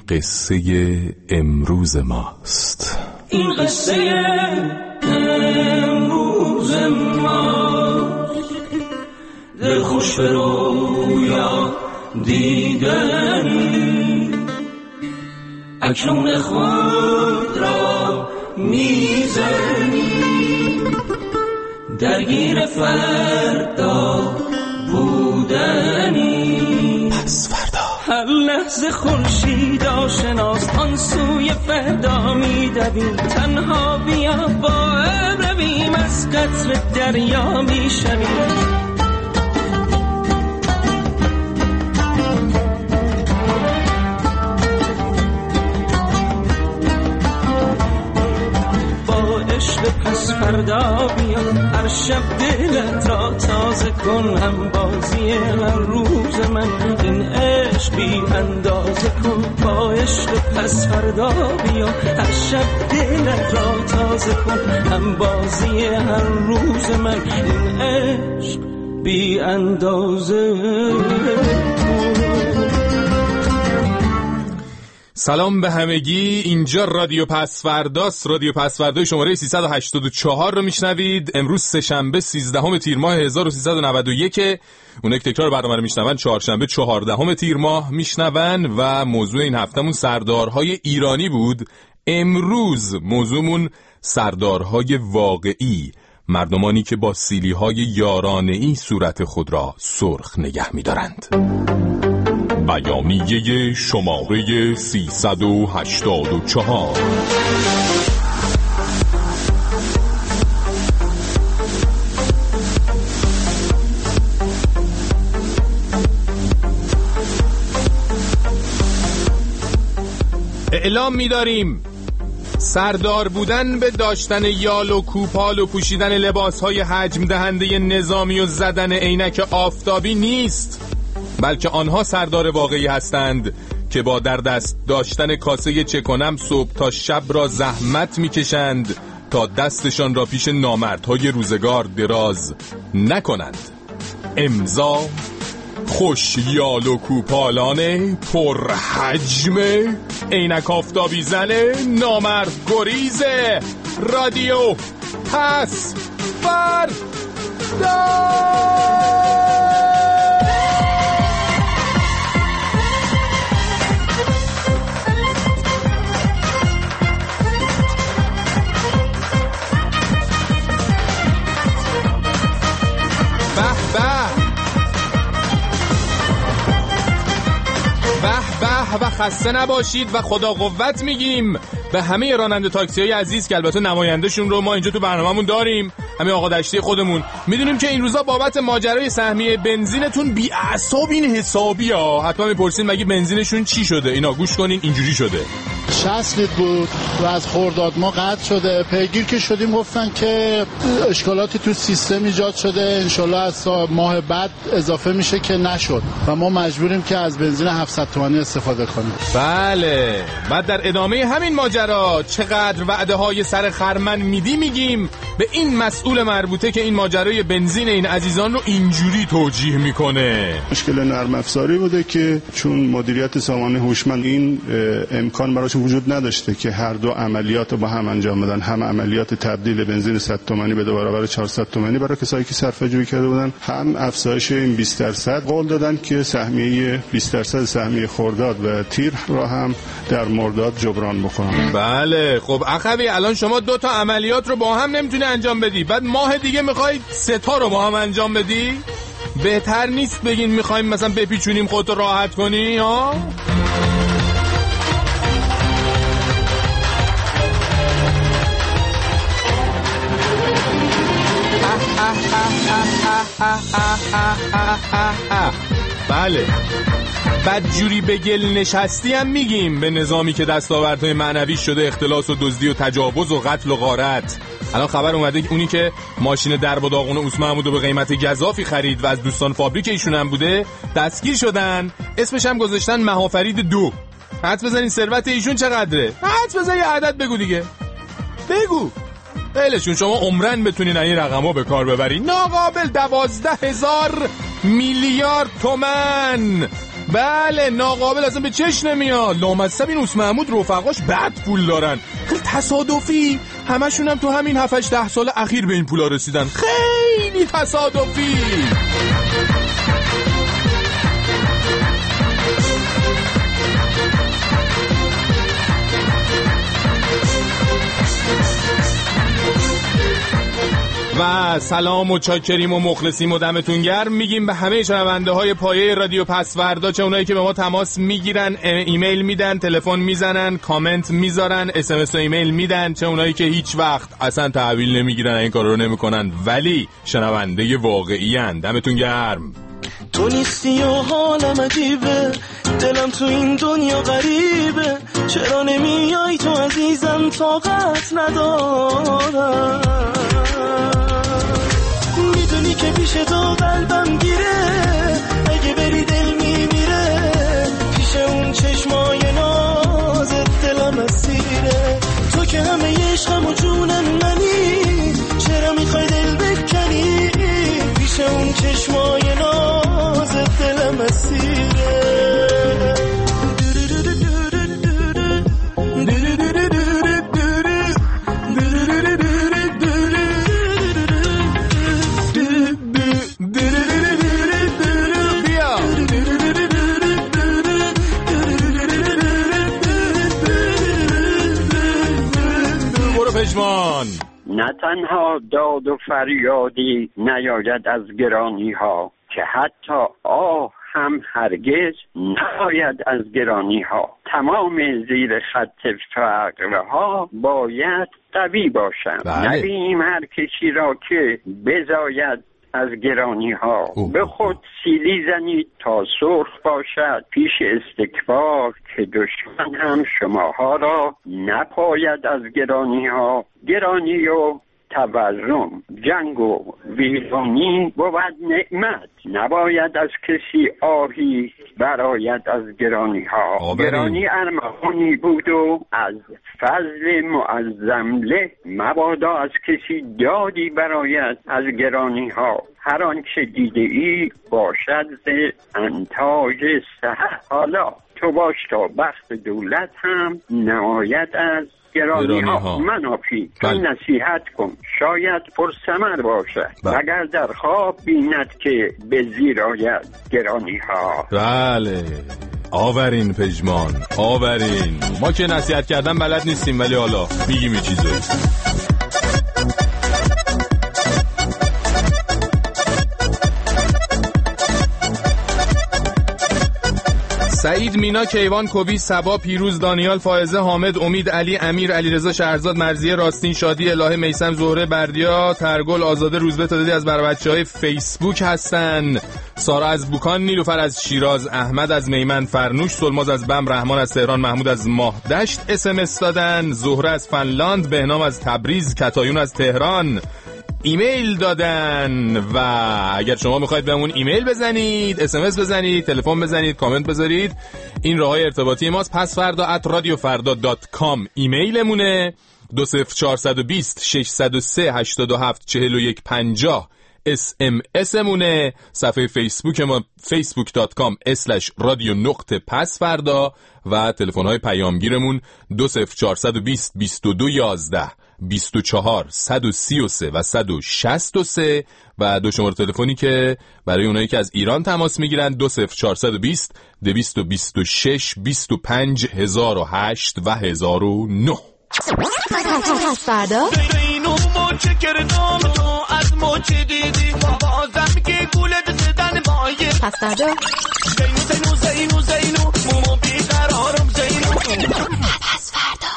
قصه امروز ماست. این قصه امروز ماست. دل خوش به رویا دیدنی، اکنون خود را میزنی، درگیر فردا بودنی. پس فردا هر لحظه خورشید آشناست، آن سوی فردا میدویم. تنها بیا با هم رویم، از قطر دریا میشویم. پس فردا بیا، هر شب دلت را تازه کن. هم بازی هر روز من، این عشق بی اندازه کن. با عشق پس فردا بیا، هر شب دلت را تازه کن. هم بازی هر روز من، این عشق بی اندازه کن. سلام به همگی، اینجا رادیو پسفرداست. رادیو پسفردا شماره 384 رو میشنوید. امروز سه‌شنبه 13 تیر ماه 1391. اون یک تکرار برنامه رو میشنون چهارشنبه 14 تیر ماه میشنون و موضوع این هفتمون سردارهای ایرانی بود. امروز موضوعمون سردارهای واقعی، مردمانی که با سیلیهای یارانه‌ای صورت خود را سرخ نگه می‌دارند. بیانیه شماره 384. اعلام می‌داریم سردار بودن به داشتن یال و کوپال و پوشیدن لباس‌های حجم دهنده نظامی و زدن عینک آفتابی نیست، بلکه آنها سردار واقعی هستند که با در دست داشتن کاسه چه کنم صبح تا شب را زحمت میکشند تا دستشان را پیش نامردهای روزگار دراز نکنند. امضا خوشیال و کوپالانه پر حجمه عینک آفتابی زنه نامرد گریزه رادیو پس فردا. و خسته نباشید و خدا قوت میگیم به همه راننده تاکسی‌های عزیز که البته نمایندهشون رو ما اینجا تو برنامه‌مون داریم، همه آقا دشتی خودمون. میدونیم که این روزا بابت ماجرای سهمیه بنزینتون بی اعصابین حسابی ها. حتما میپرسین مگه بنزینشون چی شده؟ اینا گوش کنین، اینجوری شده. 60 لیتر بود و از خرداد ما قطع شده. پیگیر که شدیم گفتن که اشکالاتی تو سیستم ایجاد شده، انشالله از ماه بعد اضافه میشه، که نشد و ما مجبوریم که از بنزین 700 تومانی استفاده کنیم. بله، بعد در ادامه همین ماجرا چقدر وعده های سر خرمن میگیم به این مسئول مربوطه که این ماجرای بنزین این عزیزان رو اینجوری توجیه میکنه. مشکل نرم افزاری بوده که چون مدیریت سامانه هوشمند این امکان براش وجود نداشته که هر دو عملیات رو با هم انجام بدن، هم عملیات تبدیل بنزین 100 تومانی به 2 برابر 400 تومانی برای کسایی که صرفه‌جویی کرده بودن، هم افزایش این 20% قول دادن که سهمیه 20% سهمیه خرداد و تیر را هم در مرداد جبران بکنن. بله، خب اخوی الان شما 2 تا عملیات رو با هم نمیتونی انجام بدی، بعد ماه دیگه میخوای 3 تا رو با هم انجام بدی؟ بهتر نیست بگین میخوایم مثلا بپیچونیم خودتو راحت کنی ها؟ بله، بدجوری به گل نشستی هم میگیم به نظامی که دستاوردهای معنوی شده اختلاس و دزدی و تجاوز و قتل و غارت. الان خبر اومده اونی که ماشین درب و داغون اوس محمود رو به قیمت گزافی خرید و از دوستان فابریک ایشون هم بوده دستگیر شدن. اسمش هم گذاشتن مهافرید 2. حدس بزنین ثروت ایشون چقدره؟ حدس بزن یه عدد بگو دیگه، بگو. بلشون شما عمرن بتونین این رقمو به کار ببرین. ناقابل 12,000 میلیارد تومان بله ناقابل اصلا به چشم نمیاد. لامصب این اوس محمود رفقاش بد پول دارن، خیلی تصادفی همشون هم تو همین 7-8 سال اخیر به این پولا رسیدن، خیلی تصادفی. و سلام و چاکریم و مخلصیم و دمتون گرم میگیم به همه شنونده های پایه رادیو پسوردا، چه اونایی که به ما تماس میگیرن، ایمیل میدن، تلفن میزنن، کامنت میذارن، SMS و ایمیل میدن، چه اونایی که هیچ وقت اصلا تحویل نمیگیرن، این کارا رو نمیکنن ولی شنونده واقعی ان. دمتون گرم. تو نیستی و حالم عجیبه، دلم تو این دنیا غریبه، چرا نمیای تو عزیزم، طاقت ندارم، میدونی که پیش تو قلبم گیره، اگه بری دل میمیره، پیش اون چشمای نازت دلم اسیره، تو که همه عشقم و جونم منی، چرا میخوای دل بکنی، پیش اون چشمای نازت دلم اسیره. نه تنها داد و فریادی نیاید از گرانی ها، که حتی آه هم هرگز نیاید از گرانی ها. تمام زیر خط فقرها باید قوی باشم. نبینیم هر کسی را که بزاید از گرانی ها. به خود سیلی زنید تا سرخ باشد پیش استکبار، که دشمن هم شماها را نپاید از گرانی ها. گرانی و تورم، جنگ و ویرانی بود نعمت، نباید از کسی آهی براید از گرانی ها. گرانی ارمغانی بود و از فضل معظم له، مبادا از کسی دادی براید از گرانی ها. هر آنچه دیده ای باشد ز انتاج صحت، حالا تو باش تا بخت دولت هم نماید از گرانی ها. منافی تو نصیحت کن شاید پرثمر باشد، اگر در خواب بیند که به زیر آید گرانی ها. بله آورین پژمان، آورین. ما که نصیحت کردن بلد نیستیم ولی حالا میگیم یه چیزایی. سعید، مینا، کیوان، کوبی، سبا، پیروز، دانیال، فائزه، حامد، امید، علی، امیر، علیرضا، شهرزاد، مرضیه، راستین، شادی، الهه، میثم، زهره، بردیا، ترگل، آزاده، روزبه، تعدادی از بچه‌های فیسبوک هستن. سارا از بوکان، نیلوفر از شیراز، احمد از میمن، فرنوش، سلماز از بم، رحمان از تهران، محمود از ماهدشت SMS دادن، زهره از فنلاند، بهنام از تبریز، کتایون از تهران ایمیل دادن. و اگر شما میخواید بهمون ایمیل بزنید، SMS بزنید، تلفن بزنید، کامنت بذارید، این راههای ارتباطی ماست. pasfarda@radiofarda.com ایمیلمونه. 20420 603 87 41 50 SMS مونه. صفحه فیسبوک ما facebook.com/radio.pasfarda و تلفن‌های پیامگیرمون 20420 22 11 24 133 و 163 و دو شماره تلفنی که برای اونایی که از ایران تماس میگیرن 20420 226 25 1008 و 1009. پسوردا اینو موچه کردم تو از موچه دیدی بازم که گولت زدن مایه. پسوردا زینو مومو بیقرارم زینو. پسوردا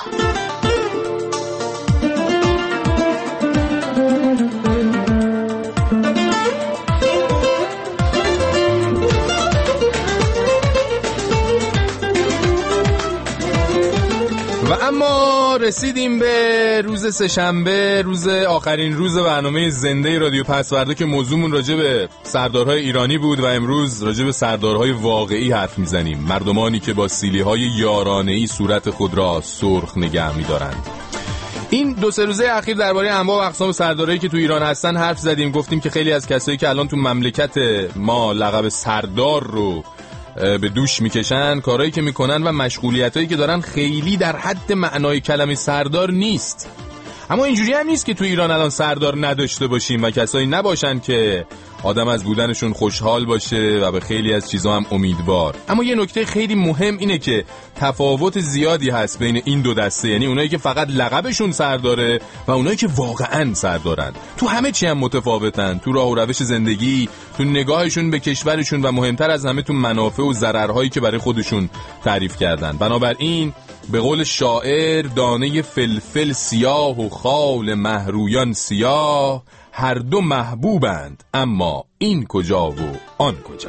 و اما رسیدیم به روز سه‌شنبه، روز آخرین روز برنامه زنده رادیو پسوردا که موضوعمون راجع به سردارهای ایرانی بود و امروز راجع به سردارهای واقعی حرف میزنیم، مردمانی که با سیلی‌های یارانه‌ای صورت خود را سرخ نگه می‌دارند. این دو سه روزه اخیر درباره انواع و اقسام سردارایی که تو ایران هستن حرف زدیم، گفتیم که خیلی از کسایی که الان تو مملکت ما لقب سردار رو به دوش میکشن، کارهایی که میکنن و مشغولیتایی که دارن خیلی در حد معنای کلمه سردار نیست. اما اینجوری هم نیست که تو ایران الان سردار نداشته باشیم و کسایی نباشن که آدم از بودنشون خوشحال باشه و به خیلی از چیزا هم امیدوار. اما یه نکته خیلی مهم اینه که تفاوت زیادی هست بین این دو دسته، یعنی اونایی که فقط لقبشون سرداره و اونایی که واقعاً سردارن. تو همه چی هم متفاوتن، تو راه و روش زندگی، تو نگاهشون به کشورشون و مهمتر از همه تو منافع و ضررهایی که برای خودشون تعریف کردن. بنابراین به قول شاعر دانه فلفل سیاه و خال مهرویان سیاه، هر دو محبوبند اما این کجا و آن کجا.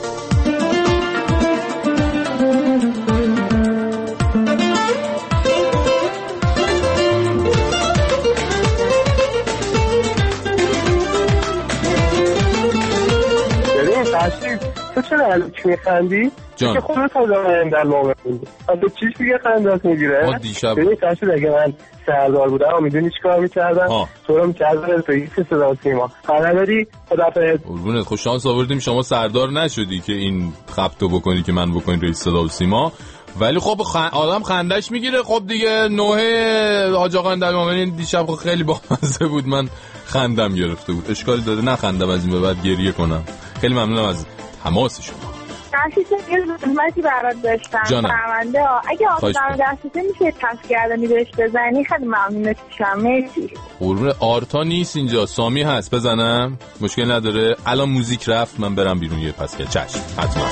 تو چرا الان چی میخندی؟ جان که خودت آدم در موقع بودی به چیش دیگه خندات میگیره؟ ببین ترشید اگه من سردار بودم و میدونی چی کار میکردم؟ تو رو میکردم تو یک صدا و سیما خنداری خدافظ. قربونت، خوش شانس آوردیم شما سردار نشدی که این خبتو بکنی که من بکنی رئیس صدا و سیما. ولی خب آدم خندش میگیره. خب دیگه نوحه حاج آقا اندرمامنی دیشب خیلی بامزه بود، من خندم گرفته بود. اشکالی داره نخندم از این به بعد گریه کنم؟ خیلی ممنونم از تماس شما. دستیسه یه خدمتی برات داشتم فرمانده اگه آفتان دستیسه میشه تفکردنی بهش بزنی خیلی ممنونت میشم. مرسی. قربون. آرتا نیست اینجا، سامی هست، بزنم؟ مشکل نداره. الان موزیک رفت من برم بیرون یه پس که چشم حتما.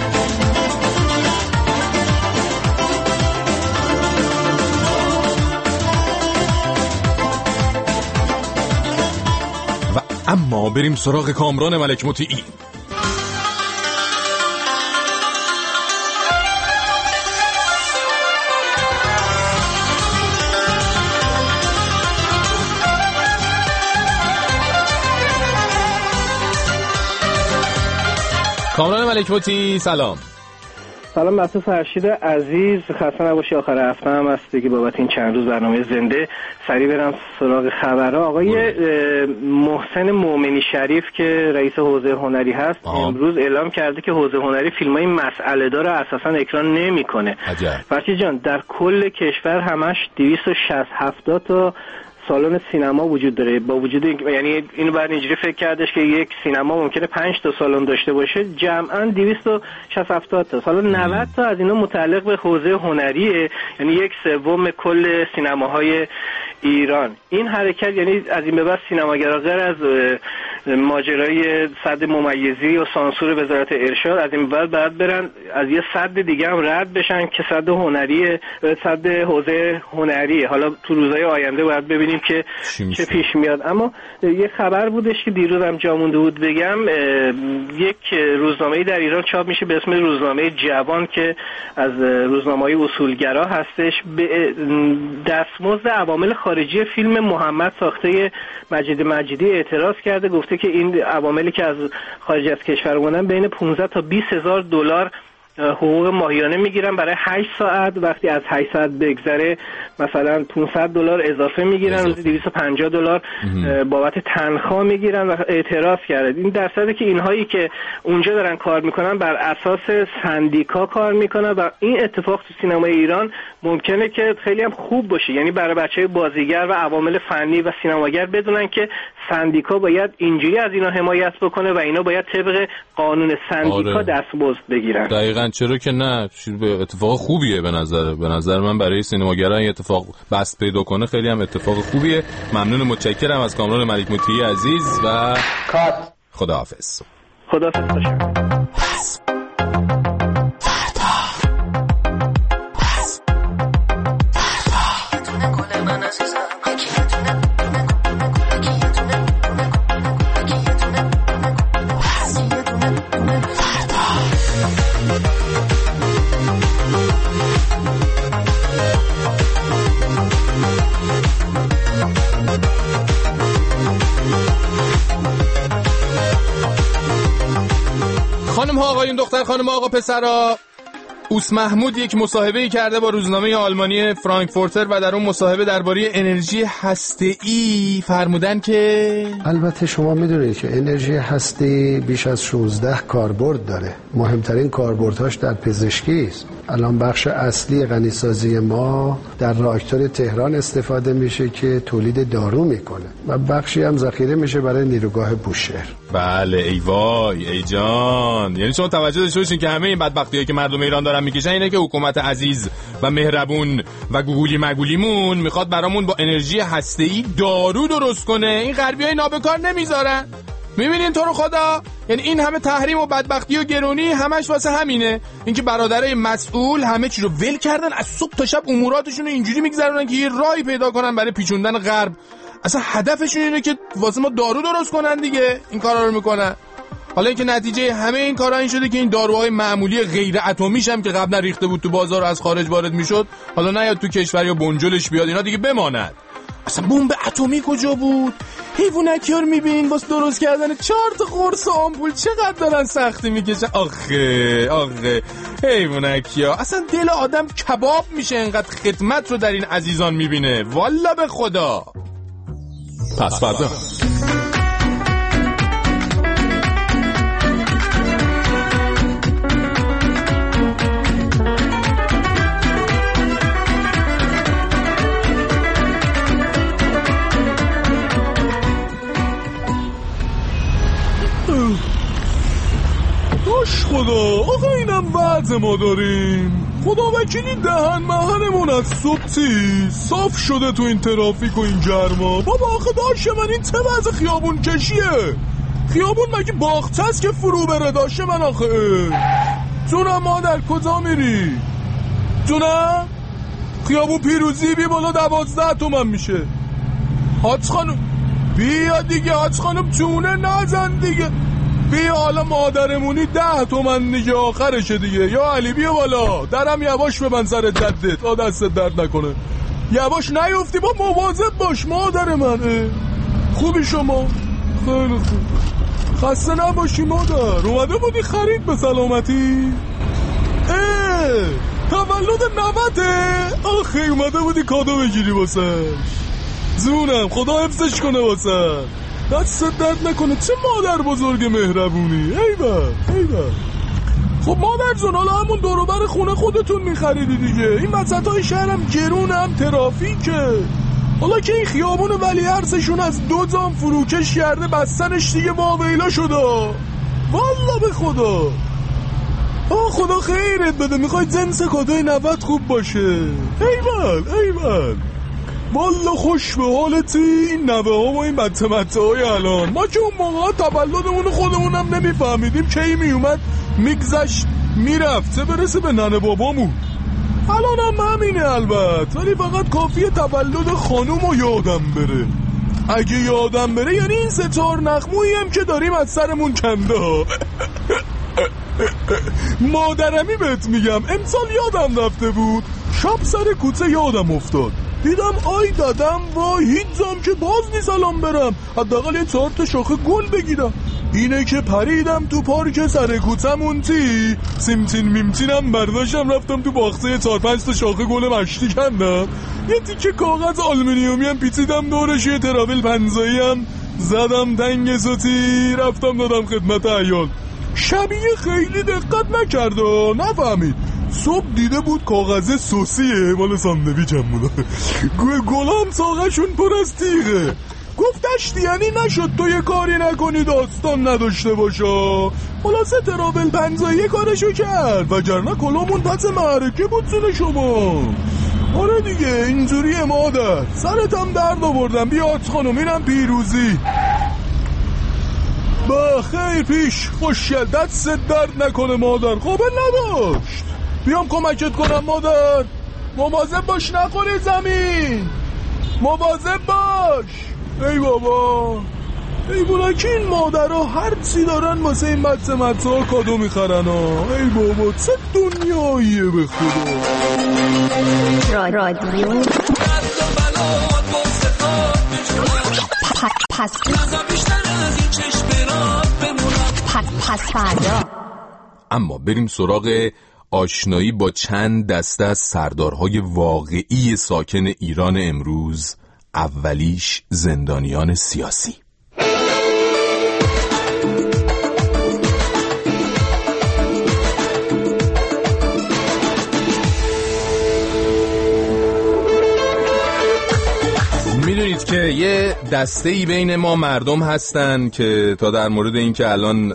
و اما بریم سراغ کامران ملک مطیعی. کامران ملک مطیعی سلام. سلام بچه فرشید عزیز، خسته نباشی. آخر هفته هم هست دیگه بابت این چند روز برنامه زنده. سریع برم سراغ خبرها. آقای محسن مومنی شریف که رئیس حوزه هنری هست امروز اعلام کرده که حوزه هنری فیلمای مسئله دار اساسا اکران نمیکنه. فرشید جان در کل کشور همش 260-70 تا سالن سینما وجود داره. با وجود یعنی اینو بعد اینجوری فکر کردش که یک سینما ممکنه 5 تا سالن داشته باشه، جمعاً 260-70 تا. حالا 90 تا از اینا متعلق به حوزه هنریه، یعنی 1/3 کل سینماهای ایران. این حرکت یعنی از این به بعد سینماگرا غیر از ماجرای سد ممیزی و سانسور وزارت ارشاد از این بعد باید برن از یه سد دیگه هم رد بشن که سد هنری، سد حوزه هنری. حالا تو روزهای آینده باید ببینیم که چه پیش میاد. اما یه خبر بودش که دیروز هم جا مونده بود بگم، یک روزنامه‌ای در ایران چاپ میشه به اسم روزنامه جوان که از روزنامه‌های اصولگرا هستش. به دستمزد عوامل خارجی فیلم محمد ساخته مجید مجیدی اعتراض کرده، گفته که این عواملی که از خارج از کشور اومدن بین 15 تا 20 هزار دلار حقوق ماهیانه میگیرن برای 8 ساعت. وقتی از 8 ساعت بگذره مثلا 500 دلار اضافه میگیرن، روزی 250 دلار بابت تنخواه میگیرن و اعتراض کرد. این در صورتی که اینهایی که اونجا دارن کار میکنن بر اساس سندیکا کار میکنن و این اتفاق تو سینمای ایران ممکنه که خیلی هم خوب باشه، یعنی برای بچهای بازیگر و عوامل فنی و سینماگر بدونن که سندیکا باید اینجوری از اینا حمایت بکنه و اینا باید طبق قانون سندیکا دستمزد بگیرن. دقیقاً، چرا که نه، اتفاق خوبیه به نظر من برای سینماگران این اتفاق بست پیدا کنه خیلی هم اتفاق خوبیه. ممنون، متشکرم از کامران ملک مطیعی عزیز و خداحافظ. خداحافظ باشید. خانم ها آقایون، دختر خانم آقا پسرا، اوس محمود یک مصاحبه‌ای کرده با روزنامه آلمانی فرانکفورتر و در اون مصاحبه درباره انرژی هسته‌ای فرمودن که البته شما میدونید که انرژی هسته‌ای بیش از 16 کاربرد داره. مهمترین کاربردهاش در پزشکی است. الان بخش اصلی غنیسازی ما در راکتور تهران استفاده میشه که تولید دارو میکنه و بخشی هم ذخیره میشه برای نیروگاه بوشهر. بله ای وای ای جان، یعنی شما توجه داشته باشین که همه این بدبختیایی که مردم ایران دارن میکشن اینه که حکومت عزیز و مهربون و گوگولی مگولیمون میخواد برامون با انرژی هسته‌ای دارو درست کنه. این غربیای نابکار نمیذارن. میبینین تو رو خدا، یعنی این همه تحریم و بدبختی و گرونی همش واسه همینه، اینکه برادرای مسئول همه چی رو ول کردن، از صبح تا شب اموراتشون رو اینجوری میگذرونن که یه راهی پیدا کنن برای پیچوندن غرب. اصلا هدفشون اینه که واسه ما دارو درست کنن دیگه، این کارا رو میکنن. حالا اینکه نتیجه همه این کارا این شده که این داروهای معمولی غیر اتمیش هم که قبلا ریخته بود تو بازار و از خارج وارد میشد، حالا نیاد تو کشور یا بنجلش بیاد، اینا دیگه بماند. اصلا بمب اتمی کجا بود؟ حیوانکی‌ها رو میبینین واسه درست کردن 4 تا قرص آمپول چقدر دارن سختی میکشن. آخه حیوانکی‌ها، اصلا دل آدم کباب میشه انقدر خدمت رو در این عزیزان میبینه، والا به خدا. پس فردا خدا آقا اینم وضع ما داریم. خدا وکیلی دهن مهنمون از صبح صاف شده تو این ترافیک و این گرما. بابا آخه داشه من این چه وضع خیابون کشیه؟ خیابون مگه باخته است که فرو بره داشه من آخه؟ جونم مادر کجا میری؟ جونم خیابون پیروزی بی بالا 12 تومن میشه. حاج خانم بیا دیگه، حاج خانم چونه نزن دیگه، بیا حالا مادرمونی 10 تومن دیگه آخرشه دیگه. یا علی بیا بالا، درم یواش ببند سر جدت، تا دستت درد نکنه، یواش نیفتی، با مواظب باش مادر من. خوبی شما؟ خیلی خوب، خسته نباشی مادر. اومده بودی خرید به سلامتی؟ تولد 90 آخه اومده بودی کادو بگیری واسه زونم، خدا حفظش کنه واسه، دست درد نکنه. چه مادر بزرگ مهربونی. ایوه خب مادر جون، حالا همون دوروبر خونه خودتون میخریدی دیگه. این وسطای شهرم گرونه، هم ترافیکه. حالا که این خیابون ولیعرضشون از 2 جام فروکش کرده بستنش دیگه واویلا شده، والله به خدا. خدا خیرت بده، میخوای جنس کادوی 90 خوب باشه. ایول والله خوش به حالتی. این نوه ها و این بچه های الان، ما که اون موقع تولدمون خودمونم نمیفهمیدیم کی میومد میگذشت میرفت، چه برسه به ننه بابامون. الان هم همینه البته، ولی فقط کافیه تولد خانومو یادم بره. اگه یادم بره یعنی این 3-4 نخمویی هم که داریم از سرمون کنده. مادرمی بهت میگم، امسال یادم رفته بود، شب سر کوچه یادم افتاد، دیدم آی دادم وای هیچ جام که باز نیست الان برم حداقل یه 4 تا شاخه گل بگیرم. اینه که پریدم تو پارک سر کوچمون سیمتین میمتینم برداشتم رفتم تو باغچه 4-5 تا شاخه گل مشتی کندم، یه تیکه کاغذ آلومینیومی هم پیچیدم دورش، یه تراول پنزایی هم زدم تنگ سوتی، رفتم دادم خدمت عیال. شبیه خیلی دقت نکرده، نفهمید. صبح دیده بود کاغذ سوسیه مال ساندویچم بود، گلام ساقشون پر از تیغه. گفتش یعنی نشد تو یه کاری نکنی داستان نداشته باشه. خلاصه تراول پنزایی کارشو کرد، وگرنه کلامون پس معرکه بود زن شما. آره دیگه اینجوریه مادر، سرتم درد آوردم. بیا خانم اینم پیروزی. با خیر پیش خوشگل، دست درد نکنه مادر. خوبه نداشت، بیام کمکت کنم مادر. مواظب باش نخوری زمین، مواظب باش. ای بابا ای بولکی، این مادرها هر چی دارن واسه این بچه ها کادو میخرن ها. ای بابا چه دنیاییه به خدا. رادیو پس فردا. اما بریم سراغ آشنایی با چند دسته از سردارهای واقعی ساکن ایران امروز، اولیش زندانیان سیاسی. میدونید که یه دسته‌ای بین ما مردم هستن که تا در مورد این که الان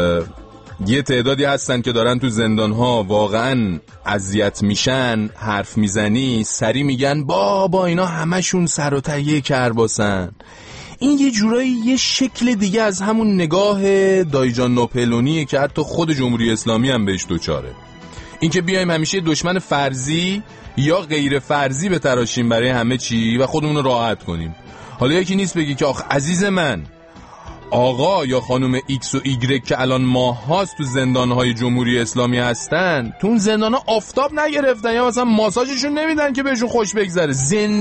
یه تعدادی هستن که دارن تو زندان‌ها واقعاً اذیت میشن، حرف میزنی سری میگن بابا اینا همشون سر و ته کرباسن. این یه جورایی یه شکل دیگه از همون نگاه دایجان ناپلونیه که حتی خود جمهوری اسلامی هم بهش دوچاره. این که بیایم همیشه دشمن فرضی یا غیر فرضی به تراشیم برای همه چی و خودمون رو راحت کنیم. حالا یکی نیست بگی که آخ عزیز من، آقا یا خانم ایکس و ایگرگ که الان ماه هاست تو زندانهای جمهوری اسلامی هستن، تو اون زندانها آفتاب نگرفتن یا مثلا ماساژشون نمیدن که بهشون خوش بگذره.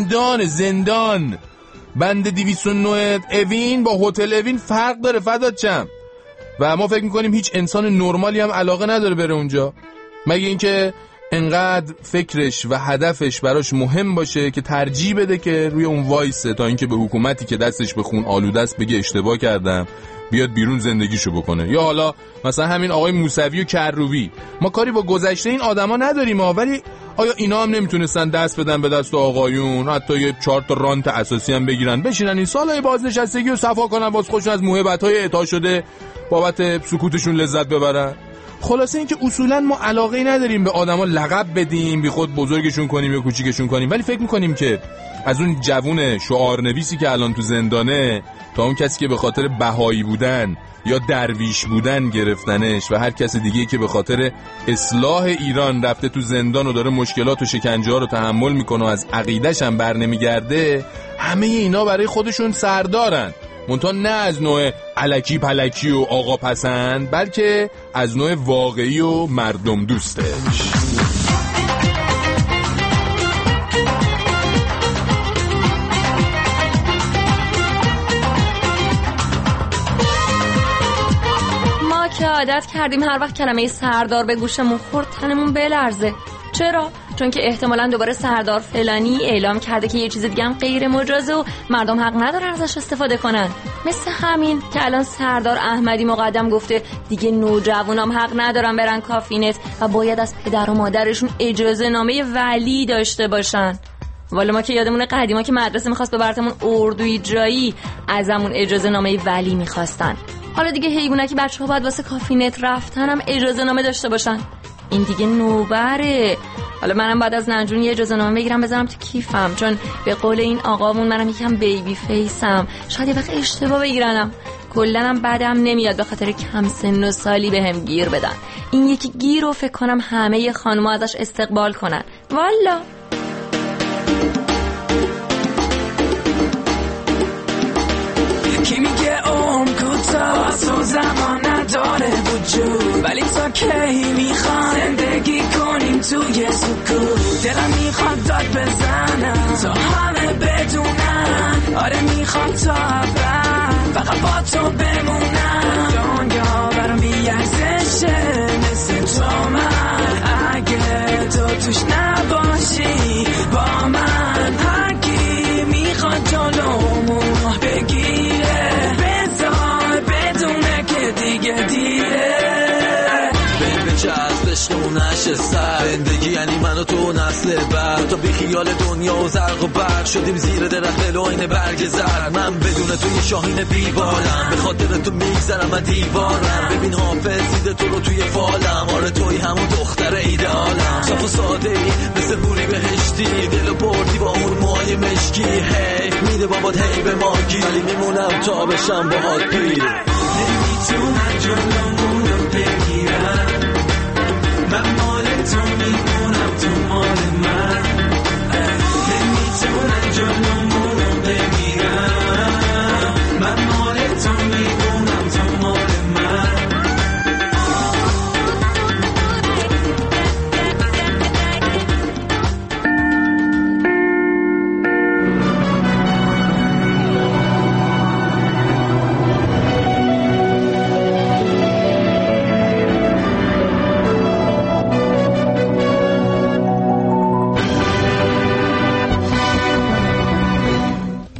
زندان بند 209 اوین با هتل اوین فرق داره فدات چم. و ما فکر میکنیم هیچ انسان نرمالی هم علاقه نداره بره اونجا، مگه اینکه انقدر فکرش و هدفش براش مهم باشه که ترجیح بده که روی اون وایسه تا اینکه به حکومتی که دستش به خون آلوده است بگه اشتباه کردم، بیاد بیرون زندگیشو بکنه. یا حالا مثلا همین آقای موسوی و کروبی، ما کاری با گذشته این آدما نداریم ولی آیا اینا هم نمیتونستن دست بدن به دست آقایون، حتی یه 4 تا رانت اساسی هم بگیرن بشینن این سالای بازنشستگی رو صفا کنن واسه خودشون از موهبت‌های اعطا شده بابت سکوتشون لذت ببرن؟ خلاصه این که اصولا ما علاقه نداریم به آدما لقب بدیم، بی خود بزرگشون کنیم یا کوچیکشون کنیم، ولی فکر میکنیم که از اون جوون شعارنویسی که الان تو زندانه تا اون کسی که به خاطر بهایی بودن یا درویش بودن گرفتنش و هر کس دیگه‌ای که به خاطر اصلاح ایران رفته تو زندان و داره مشکلات و شکنجه‌ها رو تحمل میکنه و از عقیده‌ش هم بر نمیگرده، همه اینا برای خودشون سردارن، منتها نه از نوع الکی پلکی و آقا پسند، بلکه از نوع واقعی و مردم دوستش. ما که عادت کردیم هر وقت کلمه سردار به گوشمون خورد تنمون بلرزه. چرا؟ چون که احتمالاً دوباره سردار فلانی اعلام کرده که یه چیز دیگه هم غیر مجازه و مردم حق نداره ازش استفاده کنن. مثل همین که الان سردار احمدی مقدم گفته دیگه نوجوانام حق ندارن برن کافینت و باید از پدر و مادرشون اجازه نامه ولی داشته باشن. والا ما که یادمونه قدیما که مدرسه میخواست ببرتمون اردوی جایی، ازمون اجازه نامه ولی میخواستن. حالا دیگه حیوانکی بچه‌ها باید واسه کافینت رفتن هم اجازه نامه داشته باشن. این دیگه نوبره. حالا منم بعد از ننجون یه اجازه نامه بگیرم بذارم تو کیفم، چون به قول این آقامون منم یکم بیبی فیسم، شاید یه وقت اشتباه بگیرنم. کلنم بعدم نمیاد به خاطر کم سن و سالی بهم گیر بدن. این یکی گیر رو فکر کنم همه خانم‌ها ازش استقبال کنن. والا کی میگه کوتاه زمان نداره وجود، ولی تا کی میخوام زندگی کنیم توی سکوت. دلم میخواد داد بزنم تا همه بدونن، آره میخوام تا ابد فقط با تو بمونم. دنیا برام بی‌ارزشه مثل تو من، اگه تو توش نباشی با من. هر کی میخواد جلومو بگیره بذار بدونه که دیگه دیره. به چسبش نونش سر زندگی یعنی من و تو نسل بعد، تا بی خیال دنیا و زرق و برق شدیم زیر درخت لوین برگ زرد. من بدون تو یه شاهین بیبالم، به خاطر تو میگذرم و دیوارم. ببین حافظ دیده تو رو توی فالم، آره توی همون دختر ایدالم. صاف و ساده ای مثل بوری بهشتی، دلو بردی با اون موهای مشکی. حیف میده بابات هی به ماگی، ولی میمونم تا بشم باهات پیر. نمیتونم جلومونو بگیرم، من مال تو میمونم تو مال من. نمیتونم جلومونو بگیرم، من مال تو میمونم تو مال من.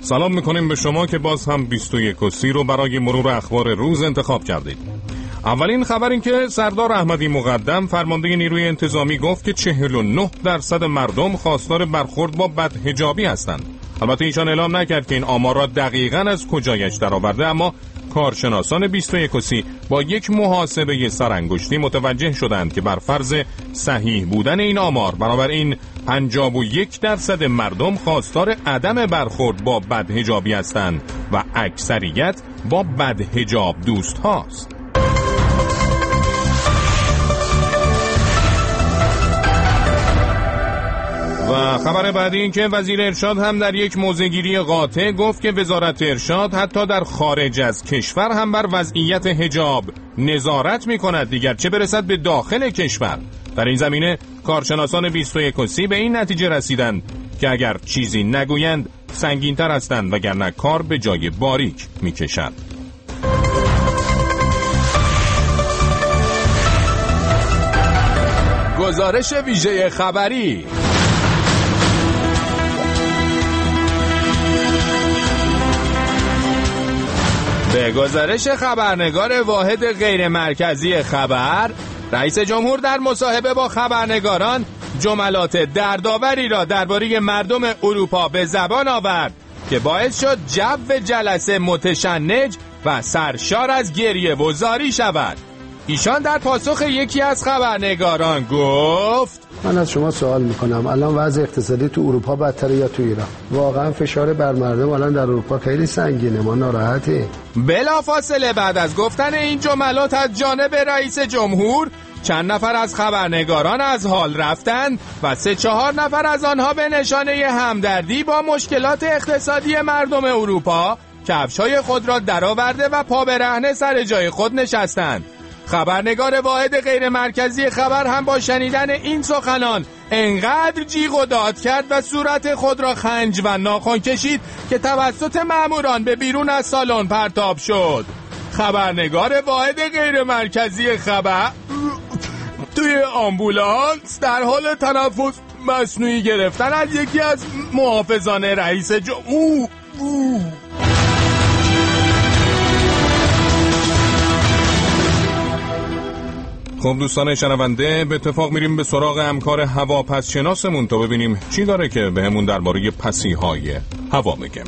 سلام میکنیم به شما که باز هم 21 رو برای مرور اخبار روز انتخاب کردید. اولین خبر این که سردار احمدی مقدم فرمانده نیروی انتظامی گفت که 49% مردم خواستار برخورد با بدحجابی هستند. البته ایشان اعلام نکرد که این آمار را دقیقاً از کجایش درآورده، اما کارشناسان 21 با یک محاسبه سرانگشتی متوجه شدند که بر فرض صحیح بودن این آمار، بنابراین 51% مردم خواستار عدم برخورد با بدحجابی هستند و اکثریت با بدحجاب دوست هاست. و خبر بعدی این که وزیر ارشاد هم در یک موضع‌گیری قاطع گفت که وزارت ارشاد حتی در خارج از کشور هم بر وضعیت حجاب نظارت می‌کند، دیگر چه برسد به داخل کشور. در این زمینه کارشناسان 21 به این نتیجه رسیدند که اگر چیزی نگویند سنگین‌تر هستند وگرنه کار به جای باریک می‌کشد. گزارش ویژه خبری. به گزارش خبرنگار واحد غیر مرکزی خبر، رئیس جمهور در مصاحبه با خبرنگاران جملات دردآوری را درباره مردم اروپا به زبان آورد که باعث شد جو جلسه متشنج و سرشار از گریه و زاری شود. ایشان در پاسخ یکی از خبرنگاران گفت: من از شما سوال میکنم الان وضع اقتصادی تو اروپا بدتره یا تو ایران؟ واقعا فشار بر مردم الان در اروپا خیلی سنگینه، ما ناراحتیم. بلافاصله بعد از گفتن این جملات از جانب رئیس جمهور چند نفر از خبرنگاران از حال رفتند و 3-4 نفر از آنها به نشانه همدردی با مشکلات اقتصادی مردم اروپا کفش‌های خود را درآورده و پا برهنه سر جای خود نشستند. خبرنگار واحد غیر مرکزی خبر هم با شنیدن این سخنان انقدر جیغ و داد کرد و صورت خود را خنج و ناخن کشید که توسط ماموران به بیرون از سالن پرتاب شد. خبرنگار واحد غیر مرکزی خبر توی آمبولانس در حال تنفس مصنوعی گرفتن از یکی از محافظان رئیس جمهور. خب دوستان شنونده، به اتفاق میریم به سراغ همکار هواپس شناسمون تا ببینیم چی داره که به همون درباره پسیهای هوا میگه.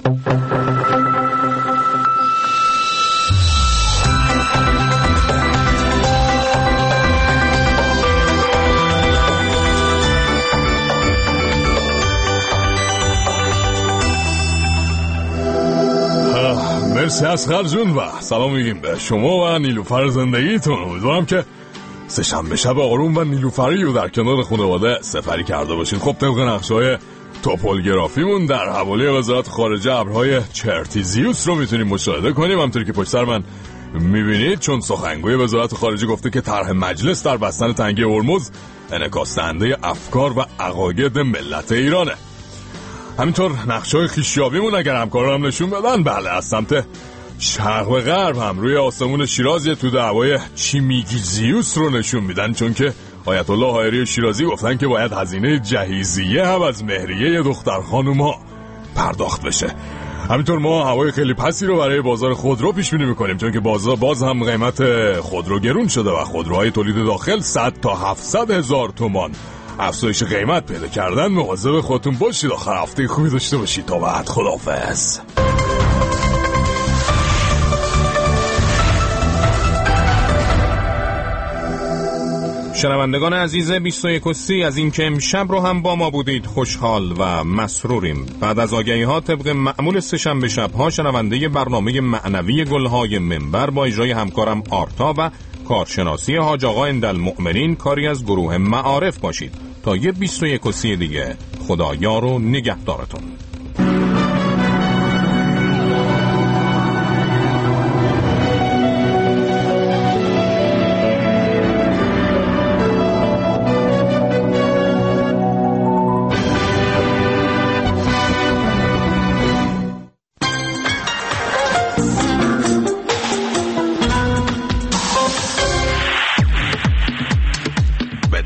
مرسی اصغر جون و سلام میگیم به شما و نیلوفر زندگیتون. امیدوارم که سه‌شنبه شب آروم و نیلوفری رو در کنار خانواده سپری کرده باشین. خب طبق نقشه‌های توپولگرافیمون در حوالی وزارت خارجه ابرهای چرتیزیوس رو میتونیم مشاهده کنیم، همونطوری که پشت سر من میبینید، چون سخنگوی وزارت خارجه گفته که طرح مجلس در بستن تنگه هرمز انعکاس دهنده افکار و عقاید ملت ایرانه. همینطور نقشه‌های خویشیابیمون اگر همکاران نشون بدن، بله از سمت شرق و غرب هم روی آسمون شیراز یه تو هوای چیمیگیزیوس رو نشون میدن، چون که آیت الله حائری شیرازی گفتن که باید هزینه جهیزیه هم از مهریه دختر خانوما پرداخت بشه. همینطور ما هوای خیلی پسی رو برای بازار خودرو پیش بینی میکنیم، چون که باز هم قیمت خودرو گرون شده و خودروهای تولید داخل 100 تا 700 هزار تومان افزایش قیمت پیدا کردن. مواظب خودتون باشید. آخر هفته خوبی داشته باشید. تا بعد، خداحافظ. شنوندگان عزیز 21 از این که امشب رو هم با ما بودید خوشحال و مسروریم. بعد از آگهی ها طبق معمول سه‌شنبه شب ها شنونده برنامه معنوی گلهای منبر با اجرای همکارم آرتا و کارشناسی حاج آقا اندالمؤمنین کاری از گروه معارف باشید. تا یه 21 دیگه خدا یار و نگهدارتون.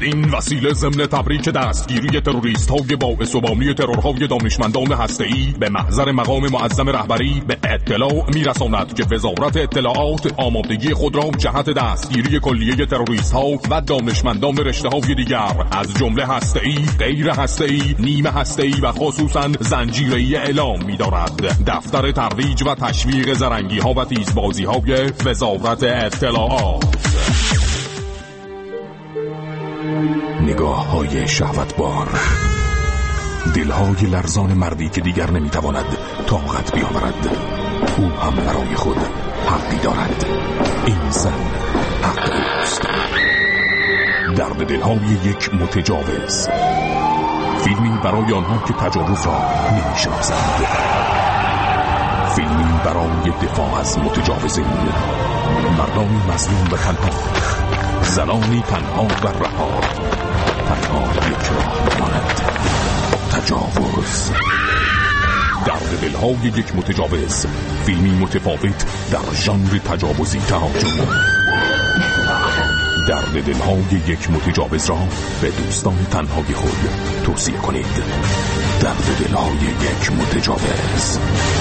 بدین وسیله ضمن تبریک دستگیری تروریست‌های باعث و بانی ترورهای دانشمندان هسته‌ای به محضر مقام معظم رهبری به اطلاع می‌رساند که وزارت اطلاعات آمادگی خود را جهت دستگیری کلیه تروریست‌ها و دانشمندان رشته‌های دیگر از جمله هسته‌ای، غیر هسته‌ای، نیمه هسته‌ای و خصوصاً زنجیره‌ای اعلام می‌دارد. دفتر ترویج و تشویق زرنگی‌ها و تیزبازی‌های وزارت اطلاعات. نگاه‌های شهوتبار، دلهای لرزان مردی که دیگر نمیتواند طاقت بیاورد. او هم برای خود حقی دارد. این زن حق اوست. درد دلهای یک متجاوز، فیلمی برای آنها که تجاوز را نمی‌شناسند. فیلمی برای دفاع از متجاوزین. مردانی مظلوم و تنها، زنانی تنها و رها. تنها یک راه می‌ماند: تجاوز. درد دلهای یک متجاوز، فیلمی متفاوت در ژانر تجاوزی تهاجم. درد دلهای یک متجاوز را به دوستان تنهای خود توصیه کنید. درد دلهای یک متجاوز.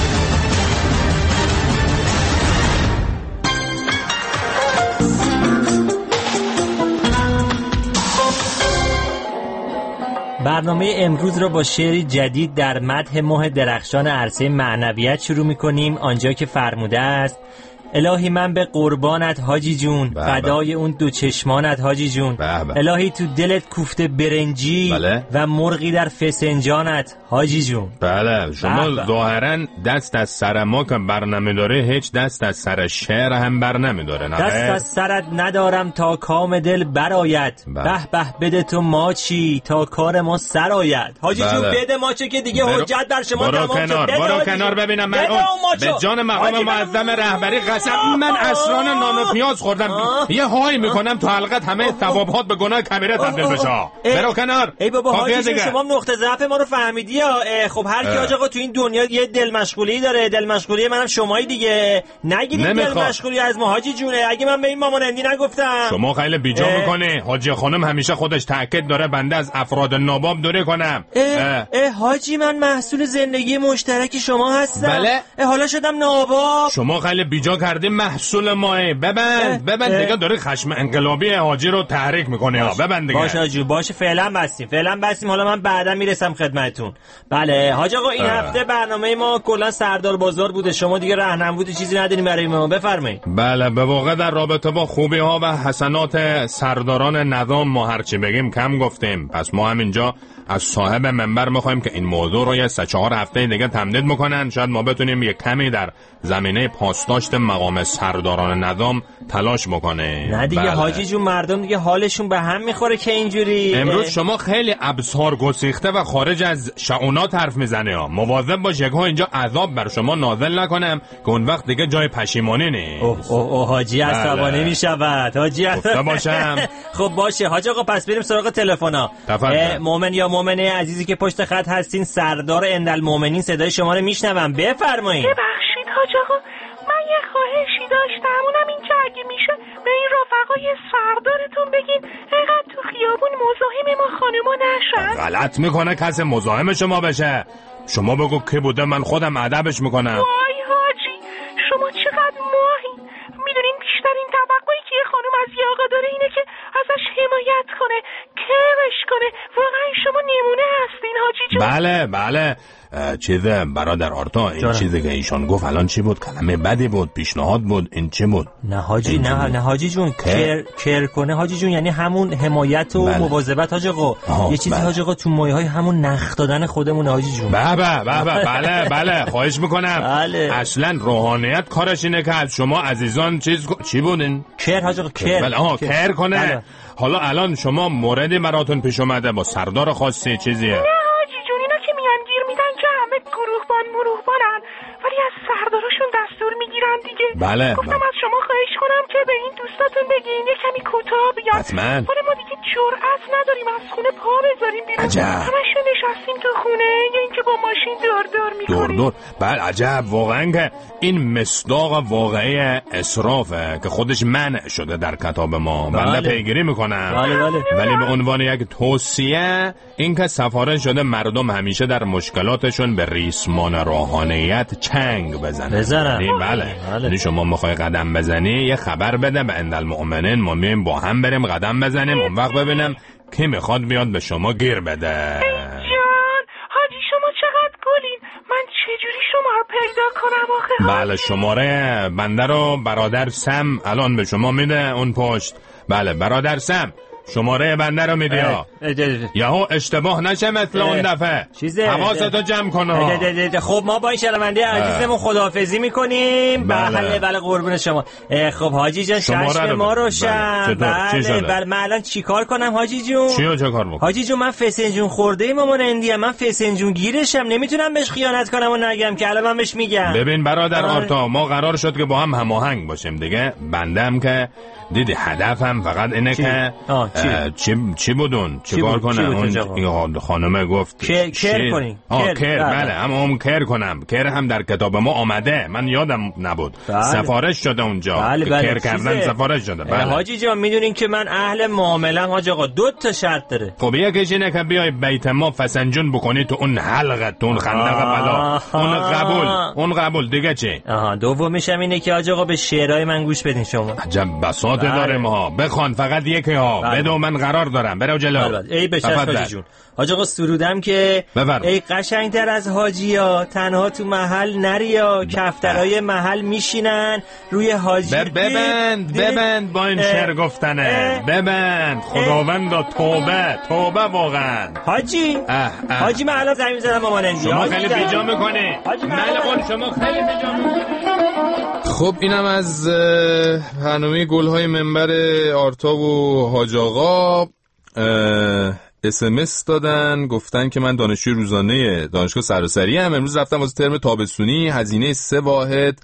برنامه امروز را با شعری جدید در مدح ماه درخشان عرصه معنویت شروع می‌کنیم، آنجا که فرموده است: الهی من به قربانت حاجی جون، فدای اون دو چشمانت حاجی جون. الهی تو دلت کوفته برنجی و مرغی در فسنجانت حاجی جون. بله شما ظاهرا دست از سر ما که بر نمیداره، هیچ دست از سر شعر هم بر نمیداره. دست از سرت ندارم تا کام دل برآید. به به بده تو ماچی تا کار ما سر آید. حاجی جون بده ماچه که دیگه حجت بر شما تمام شد. برو کنار ببینم من به جان مقام معظم رهبری من اسران نان و پیاز خوردم. یه های میکنم تو حلقت همه ثوابات به گناه کبیره تبدیل بشه. برو کنار. ای بابا حاجی شما نقطه ضعف ما رو فهمیدی. خب هر کی آقا تو این دنیا یه دل مشغولی داره. دل مشغولی منم شمایی دیگه. نگیرید دل مشغولی از ما حاجی جونه. اگه من به این مامان اندی نگفتم. شما خیلی بیجا میکنه. حاجی خانم همیشه خودش تاکید داره بنده از افراد ناباب دوری کنم. حاجی من محصول زندگی مشترک شما هستم. بله. حالا شدم ناباب. شما خیلی بیجا کردیم محصول ماه. ببند دیگه داره خشم انقلابی حاجی رو تحریک میکنه. ببند دیگه. باشه حاجی باشه فعلا بستیم. حالا من بعدا میرسم خدمتتون. بله حاج آقا این هفته برنامه ما کلا سردار بازار بوده. شما دیگه راهنمایی چیزی ندارین برای ما، بفرمایید. بله به واقع در رابطه با خوبی ها و حسنات سرداران نظام ما هرچی بگیم کم گفتیم. پس ما هم اینجا از صاحب منبر میخوایم که این موضوع رو یه 3-4 هفته دیگه تمدید میکنن. شاید ما بتونیم یه کمی در زمینه پاسداشت مقام سرداران نظام تلاش بکنه. نه دیگه حاجی جون مردم دیگه حالشون به هم میخوره که اینجوری. امروز شما خیلی ابصار گسیخته و خارج از شعونات حرف میزنه ها. مواظب باش یکها اینجا عذاب بر شما نازل نکنم که اون وقت دیگه جای پشیمانی نیست. اوه حاجی عصبانی میشود. حاجی باشم. خب باشه حاج آقا پس بریم سراغ تلفنا. مومن یا مومنه عزیزی که پشت خط هستین، سردار اندالمومنین صدای شما رو میشنوم، بفرمایید. ببخشید حاج آقا من یه خواهشی داشتم، اونم این که اگه میشه به این رفقای سردارتون بگین اینقدر تو خیابون مزاحم ما خانما نشن. غلط میکنه کسی مزاحم شما بشه. شما بگو کی بوده من خودم ادبش میکنم. وای حاجی شما چقدر ماهین. میدونین بیشترین توقعی که یه خانم از یه آقا داره اینه که ازش حمایت کنه، کرش کنه. واقعا شما نمونه هستین حاجی جون. بله چیزه برادر آرتا این چیزی که ایشان گفت الان چی بود؟ کلمه بدی بود، پیشنهاد بود، این چی بود؟ نه حاجی جون کر کنه حاجی جون یعنی همون حمایت و مواظبت حاج آقا. یه چیزی حاج آقا تو مایه‌های همون نخ دادن خودمون حاجی جون. بله خواهش میکنم. اصلا روحانیت کارش اینه که از شما عزیزان چی بودین؟ کر حاج آقا کر کنه. حالا الان شما موردی براتون پیش اومده با سردار خاصی چیزیه؟ مروحبانن ولی از سردارشون دستور میگیرن دیگه. بله گفتم از شما خواهش کنم که به این دوستاتون بگین یه کمی کوتاه بیان. حتما ما دیگه جرأت نداریم از خونه پا بذاریم بیرون. همشون نشستیم تو خونه یا اینکه با ماشین دور میکنیم. دور بله عجب. واقعا که این مصداق واقعی اسرافه که خودش منع شده در کتاب ما. بنده پیگیری میکنم. ولی به عنوان یک توصیه این که سفارش شده مردم همیشه در مشکلاتشون به ریسمان روحانیت چنگ بزنن. بله شما میخوای قدم بزنی یه خبر بده به اندالمؤمنین، ما میایم با هم بریم قدم بزنیم، اون وقت ببینم کی میخواد بیاد به شما گیر بده. جان حاجی شما چقدر گلین، من چجوری شما رو پیدا کنم آخه؟ بله شماره بنده رو برادر سم الان به شما میده اون پشت. بله برادر سم شماره بنده رو میدی ها، یهو اشتباه نشه مثل اون دفعه. حواستو جمع کنه. خب ما با این شنونده عزیزمون خداحافظی میکنیم. بله قربون شما. خب حاجی جان چشم ما روشن. بله من الان چیکار کنم حاجی جون؟ چیو چه کار بکنم؟ حاجی جون من فسنجون خورده مامان اندیه، من فسنجون گیرشم، نمیتونم بهش خیانت کنم و نگم که الان من بهش میگم. ببین برادر آرتا ما قرار شد که با هم هماهنگ باشیم دیگه. بندم که دیدی هدفم فقط اینه که چی بودون چیکار کنم؟ اون خانمه گفت کر کنی. بله هم کر کنم. کر هم در کتاب ما آمده، من یادم نبود. سفارش شده اونجا. کر کردن سفارش شده. حاجی جان میدونین که من اهل معامله‌ام حاج آقا. 2 تا شرط داره. خب یکیش اینه که بیای بیت ما فسنجون بکنی تو اون حلقه، تو اون خندق بلا. اون قبول دیگه چی؟ دومیش هم اینه که حاج آقا به شعرهای من گوش بدین شما. عجب بساط داره ما. بخوان فقط یکی ها. بدو من قرار دارم برو جلو. ای بچش حاجی جون. حاج آقا سرودم که ای قشنگتر از حاجیا، تنها تو محل نریا، کفترای محل میشینن روی حاجی. ببند با این شعر گفتنه. ببند خداوندا توبه واقعا. حاجی من الان زنگ میزنم مامان اندی. شما خیلی بیجا میکنی. شما خیلی بیجا میکنی. خب اینم از برنامه گل‌های منبر آرتا و حاج آقا. SMS دادن گفتن که من دانشجوی روزانه دانشگاه سراسری ام. امروز رفتم واسه ترم تابستونی، هزینه 3 واحد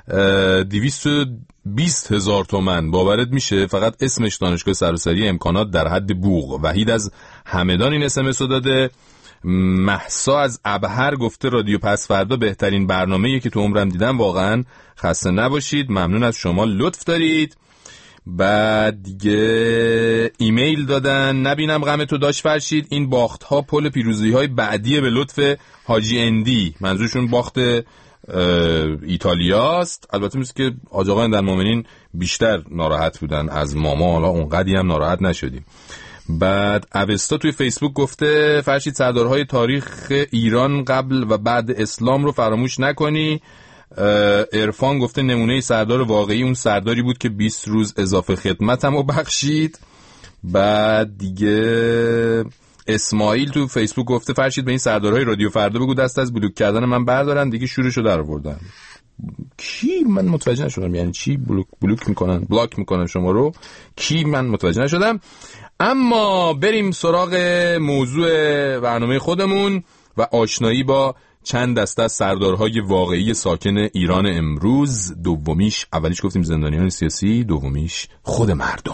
220,000 تومان. باورت میشه؟ فقط اسمش دانشگاه سراسری، امکانات در حد بوق. وحید از همدان این SMS رو داده. مهسا از ابهر گفته رادیو پس فردا بهترین برنامه‌ایه که تو عمرم دیدم، واقعا خسته نباشید، ممنون از شما، لطف دارید. بعد دیگه ایمیل دادن نبینم غم تو داشت فرشید، این باخت ها پل پیروزی های بعدیه به لطف حاجی اندی. منظورشون باخت ایتالیاست. البته مثل که حاج آقا اندالمؤمنین بیشتر ناراحت بودن از ما حالا اونقدی هم ناراحت نشدیم. بعد اوستا توی فیسبوک گفته فرشید سردارهای تاریخ ایران قبل و بعد اسلام رو فراموش نکنی. عرفان گفته نمونه سردار واقعی اون سرداری بود که 20 روز اضافه خدمتمو بخشید. بعد دیگه اسماعیل تو فیسبوک گفته فرشید به این سردارهای رادیو فردا بگو دست از بلوک کردن من بردارن دیگه، شورشو در آوردن. کی؟ من متوجه نشدم یعنی چی بلاک میکنن شما رو؟ کی؟ من متوجه نشدم. اما بریم سراغ موضوع برنامه خودمون و آشنایی با چند دسته از سردارهای واقعی ساکن ایران امروز. دومیش، اولیش گفتیم زندانیان سیاسی، دومیش خود مردم.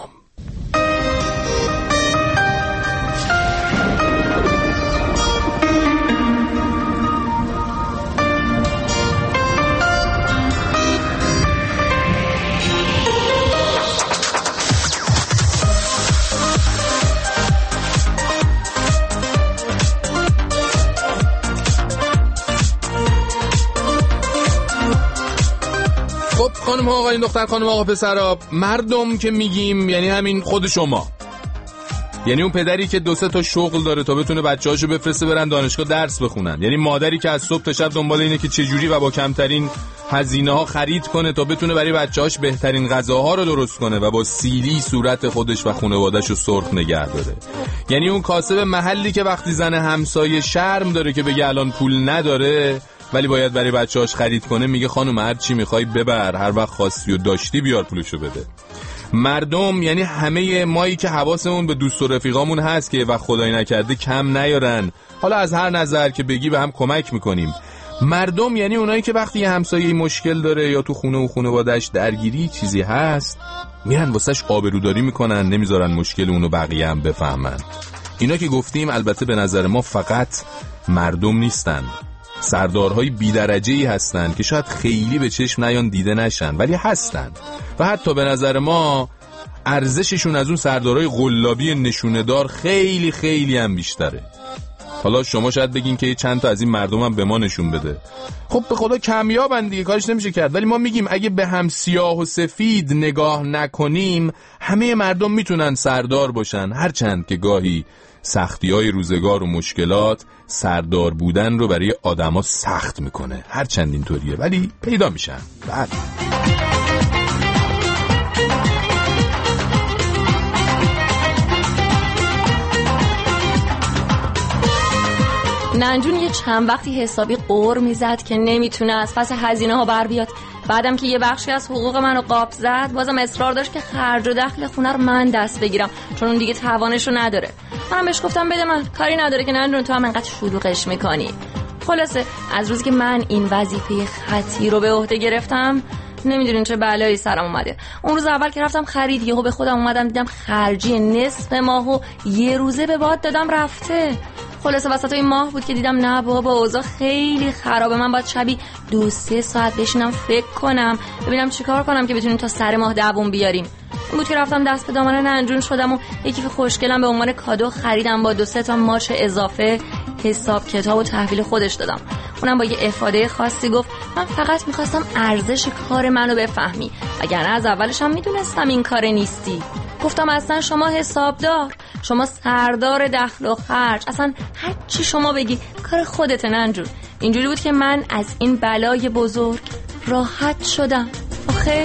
خانم ها آقایون دختر خانم آقا پسرا، مردم که میگیم یعنی همین خود شما، یعنی اون پدری که 2-3 تا شغل داره تا بتونه بچه‌هاشو بفرسته برن دانشگاه درس بخونن، یعنی مادری که از صبح تا شب دنبال اینه که چجوری و با کمترین هزینه ها خرید کنه تا بتونه برای بچه‌هاش بهترین غذاها رو درست کنه و با سیلی صورت خودش و خانواده‌اش رو سرخ نگه داره، یعنی اون کاسب محلی که وقتی زن همسایه شرم داره که بگه الان پول نداره ولی باید برای بچه‌هاش خرید کنه، میگه خانم هر چی میخوای ببر، هر وقت خواستی و داشتی بیار پولشو بده. مردم یعنی همه مایی که حواسمون به دوست و رفیقامون هست که وقت خدای نکرده کم نیارن، حالا از هر نظر که بگی به هم کمک میکنیم. مردم یعنی اونایی که وقتی یه همسایه‌ای مشکل داره یا تو خونه و خانواده‌اش درگیری چیزی هست میرن واسش آبروداری میکنن، نمیذارن مشکل اونو بقیه هم بفهمن. اینا که گفتیم البته به نظر ما فقط مردم نیستن، سردارهای بی‌درجه‌ای هستن که شاید خیلی به چشم نیان دیده نشن ولی هستن و حتی به نظر ما ارزششون از اون سردارهای قلابی نشونه‌دار خیلی خیلی هم بیشتره. حالا شما شاید بگین که چند تا از این مردم هم به ما نشون بده. خب به خدا کمیابن دیگه، کارش نمیشه کرد، ولی ما میگیم اگه به هم سیاه و سفید نگاه نکنیم همه مردم میتونن سردار باشن، هرچند که گاهی سختی‌های روزگار و مشکلات سردار بودن رو برای آدما سخت میکنه، هرچند اینطوریه ولی پیدا میشن. بعد ننجون یه چند وقتی حسابی قور میزد که نمیتونه از پس هزینه ها بر بیاد. بعدم که یه بخشی از حقوق منو قاپ زد بازم اصرار داشت که خرج و دخل خونه رو من دست بگیرم چون اون دیگه توانشو نداره. منم بهش گفتم بده من، کاری نداره که ننجون تو هم انقدر شلوغش میکنی. خلاصه از روزی که من این وظیفه خطی رو به عهده گرفتم نمیدونین چه بلایی سرم اومده. اون روز اول که رفتم خرید یهو به خودم اومدم دیدم خرجی نصف ماهو یه روزه به باد دادم رفته. خلاصه وسط این ماه بود که دیدم نه بابا اوضاع خیلی خرابه، من باید شبی 2-3 ساعت بشینم فکر کنم ببینم چیکار کنم که بتونیم تا سر ماه دووم بیاریم. این بود که رفتم دست به دامن ننجون شدم و یه کیف خوشگلم به عنوان کادو خریدم با 2-3 تا ماچ اضافه، حساب کتاب و تحویل خودش دادم. اونم با یه افاده خاصی گفت من فقط میخواستم ارزش کار منو بفهمی وگرنه از اولش هم میدونستم این کار نیستی. گفتم اصلا شما حسابدار، شما سردار دخل و خرج، اصلا هر چی شما بگی کار خودت ننجون. اینجوری بود که من از این بلای بزرگ راحت شدم. آخه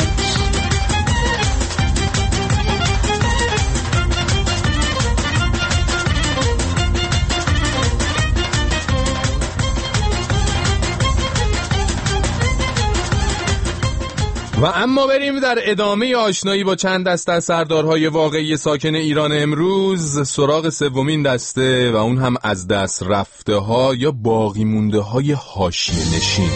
و اما بریم در ادامه آشنایی با چند دسته از سردارهای واقعی ساکن ایران امروز سراغ سومین دسته و اون هم از دست رفته ها یا باقی مونده های حاشیه نشین.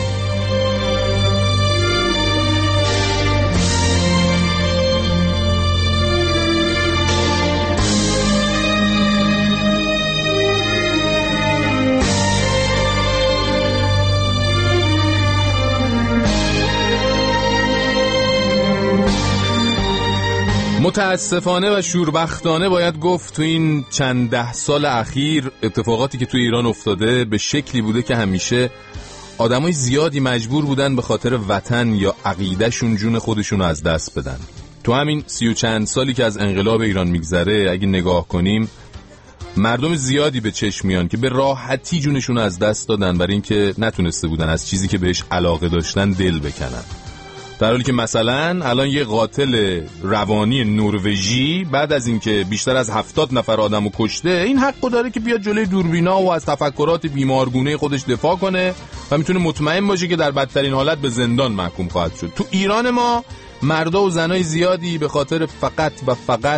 متاسفانه و شوربختانه باید گفت تو این چند 10 سال اخیر اتفاقاتی که تو ایران افتاده به شکلی بوده که همیشه آدمای زیادی مجبور بودن به خاطر وطن یا عقیدهشون جون خودشون رو از دست بدن. تو همین 30 و چند سالی که از انقلاب ایران میگذره اگه نگاه کنیم مردم زیادی به چشم میان که به راحتی جونشون رو از دست دادن برای اینکه نتونسته بودن از چیزی که بهش علاقه داشتن دل بکنن. در حالی که مثلا الان یه قاتل روانی نروژی بعد از اینکه بیشتر از 70 نفر آدمو کشته این حقو داره که بیاد جلوی دوربینا و از تفکرات بیمارگونه خودش دفاع کنه و میتونه مطمئن باشه که در بدترین حالت به زندان محکوم خواهد شد. تو ایران ما مردا و زنای زیادی به خاطر فقط و فقط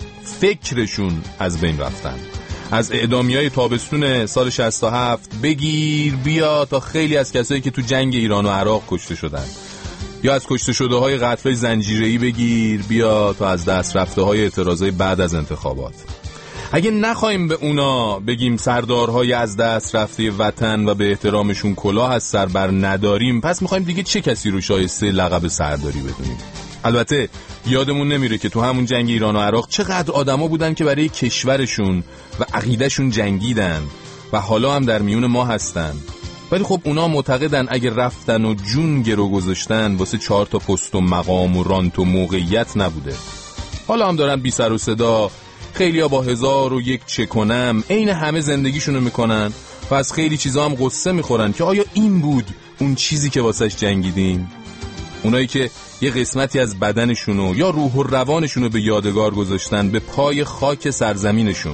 فکرشون از بین رفتن. از اعدامیای تابستون سال 67 بگیر بیا تا خیلی از کسایی که تو جنگ ایران و عراق کشته شدن، یا از کشته شده های قتل زنجیره‌ای بگیر بیا تا از دست رفته های اعتراضای بعد از انتخابات. اگه نخوایم به اونا بگیم سردارهای از دست رفته وطن و به احترامشون کلاه از سر بر نداریم پس میخوایم دیگه چه کسی رو شایسته لقب سرداری بدونیم؟ البته یادمون نمیره که تو همون جنگ ایران و عراق چقدر آدما بودن که برای کشورشون و عقیدهشون جنگیدن و حالا هم در میون ما هستن، ولی خب اونا معتقدن اگه رفتن و جون گرو گذاشتن واسه 4 تا پست و مقام و رانت و موقعیت نبوده. حالا هم دارن بی سر و صدا، خیلی ها با 1001 چه کنم عین همه زندگیشونو میکنن و از خیلی چیزا هم قصه میخورن که آیا این بود اون چیزی که واسش جنگیدیم؟ اونایی که یه قسمتی از بدنشونو یا روح و روانشونو به یادگار گذاشتن به پای خاک سرزمینشون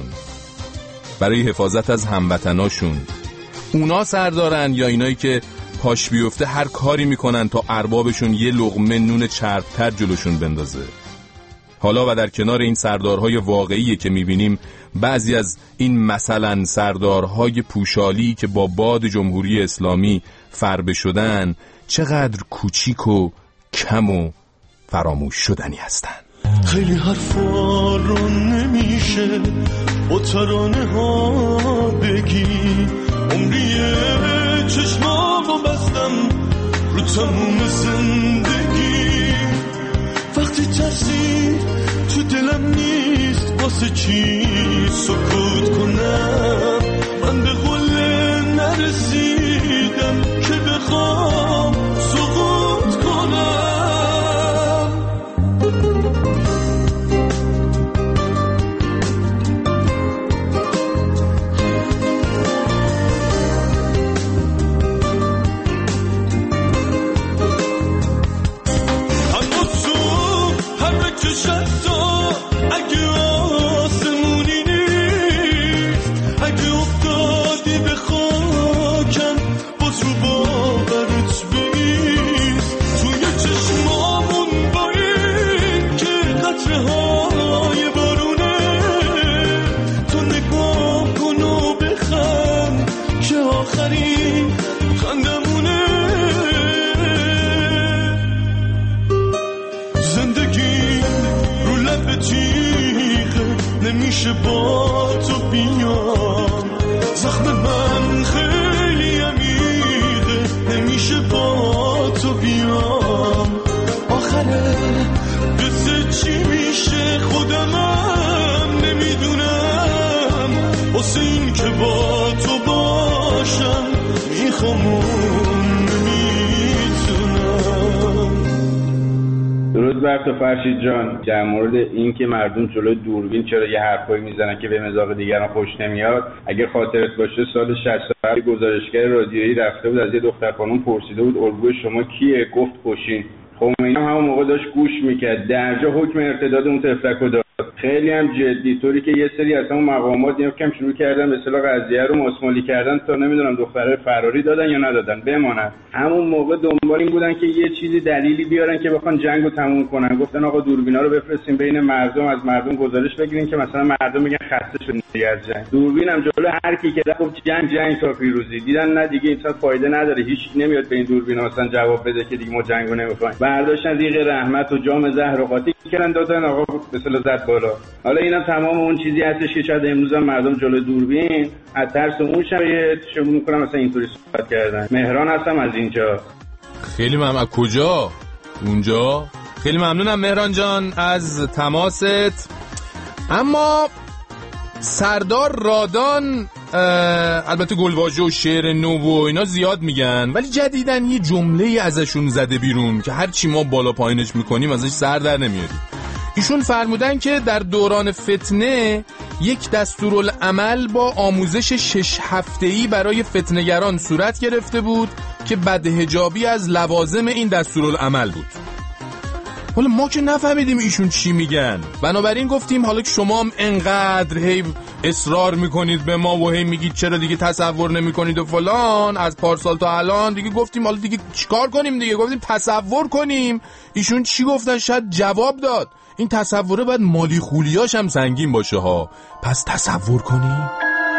برای حفاظت از هموطناشون، اونا سردارن یا اینایی که پاش بیفته هر کاری میکنن تا اربابشون یه لقمه نون چربتر جلوشون بندازه؟ حالا و در کنار این سردارهای واقعی که میبینیم بعضی از این مثلا سردارهای پوشالی که با باد جمهوری اسلامی فربه شدن چقدر کوچیک و کم و فراموش شدنی هستن. خیلی حرفا رو نمیشه با ترانه ها بگی، عمریه چشمامو بستم رو تموم زندگی، وقتی تصدیق تو دلم نیست واسه چی سکوت کنم، من به قول نرسیدم که بخوام سقوط کنم. نمیشه با تو بیام، زخم من خیلی عمیقه، نمیشه با تو بیام، آخره قصه چی میشه خودمم نمیدونم، واسه این که با تو باشم میخوامون نمیتونم. درود بر تو فرشید جان. در مورد این که مردم جلوی دوربین چرا یه حرفایی میزنن که به مذاق دیگران خوش نمیاد، اگه خاطرت باشه سال 67 گزارشگر رادیویی رفته بود از یه دختر خانم پرسیده بود الگوی شما کیه، گفت کشین. خمینی همون موقع داشت گوش میکرد، درجا حکم ارتداد اون تفلکو داد. خیلی هم جدی، طوری که یه سری از اون مقامات کم شروع کردن به اصطلاح قضیه رو ماسمالی کردن تا نمیدونم دختره فراری دادن یا ندادن بمانن. همون موقع دنبال این بودن که یه چیزی دلیلی بیارن که بخوان جنگو تموم کنن. گفتن آقا دوربینا رو بفرستیم بین مردم، از مردم گزارش بگیرین که مثلا مردم میگن خسته شدن از جنگ. دوربین هم جلو هر کی که گفت جنگ تا پیروزی، دیدن نه دیگه این فایده نداره، هیچ نمیاد به این دوربینا مثلا جواب بده که دیگه ما جنگو نمیخوایم. برداشتن ریق رحمت و جام زهر و قاطی کردن دادن، آقا به اصطلاح زد بالا. حالا اینا تمام اون چیزی هستش که شاید امروز هم مردم جلوی دوربین از ترس اون شرایط شروع میکنن مثلا اینطوری صحبت کردن. مهران هستم از اینجا. خیلی ممنون. از کجا؟ اونجا. خیلی ممنونم مهران جان از تماست. اما سردار رادان البته گلواژه و شعر نو و اینا زیاد میگن، ولی جدیدن یه جمله ازشون زده بیرون که هر چی ما بالا پایینش میکنیم ازش سر در نمیاریم. ایشون فرمودن که در دوران فتنه یک دستورالعمل با آموزش 6 هفته‌ای برای فتنه‌گران صورت گرفته بود که بدحجابی از لوازم این دستورالعمل بود. حالا ما که نفهمیدیم ایشون چی میگن، بنابراین گفتیم حالا که شما هم انقدر هی اصرار میکنید به ما و هی میگید چرا دیگه تصور نمیکنید و فلان از پارسال تا الان، دیگه گفتیم حالا دیگه چیکار کنیم دیگه، گفتیم تصور کنیم ایشون چی گفتن شاید جواب داد. این تصوره باید مالی خولیاش هم سنگین باشه ها، پس تصور کنیم.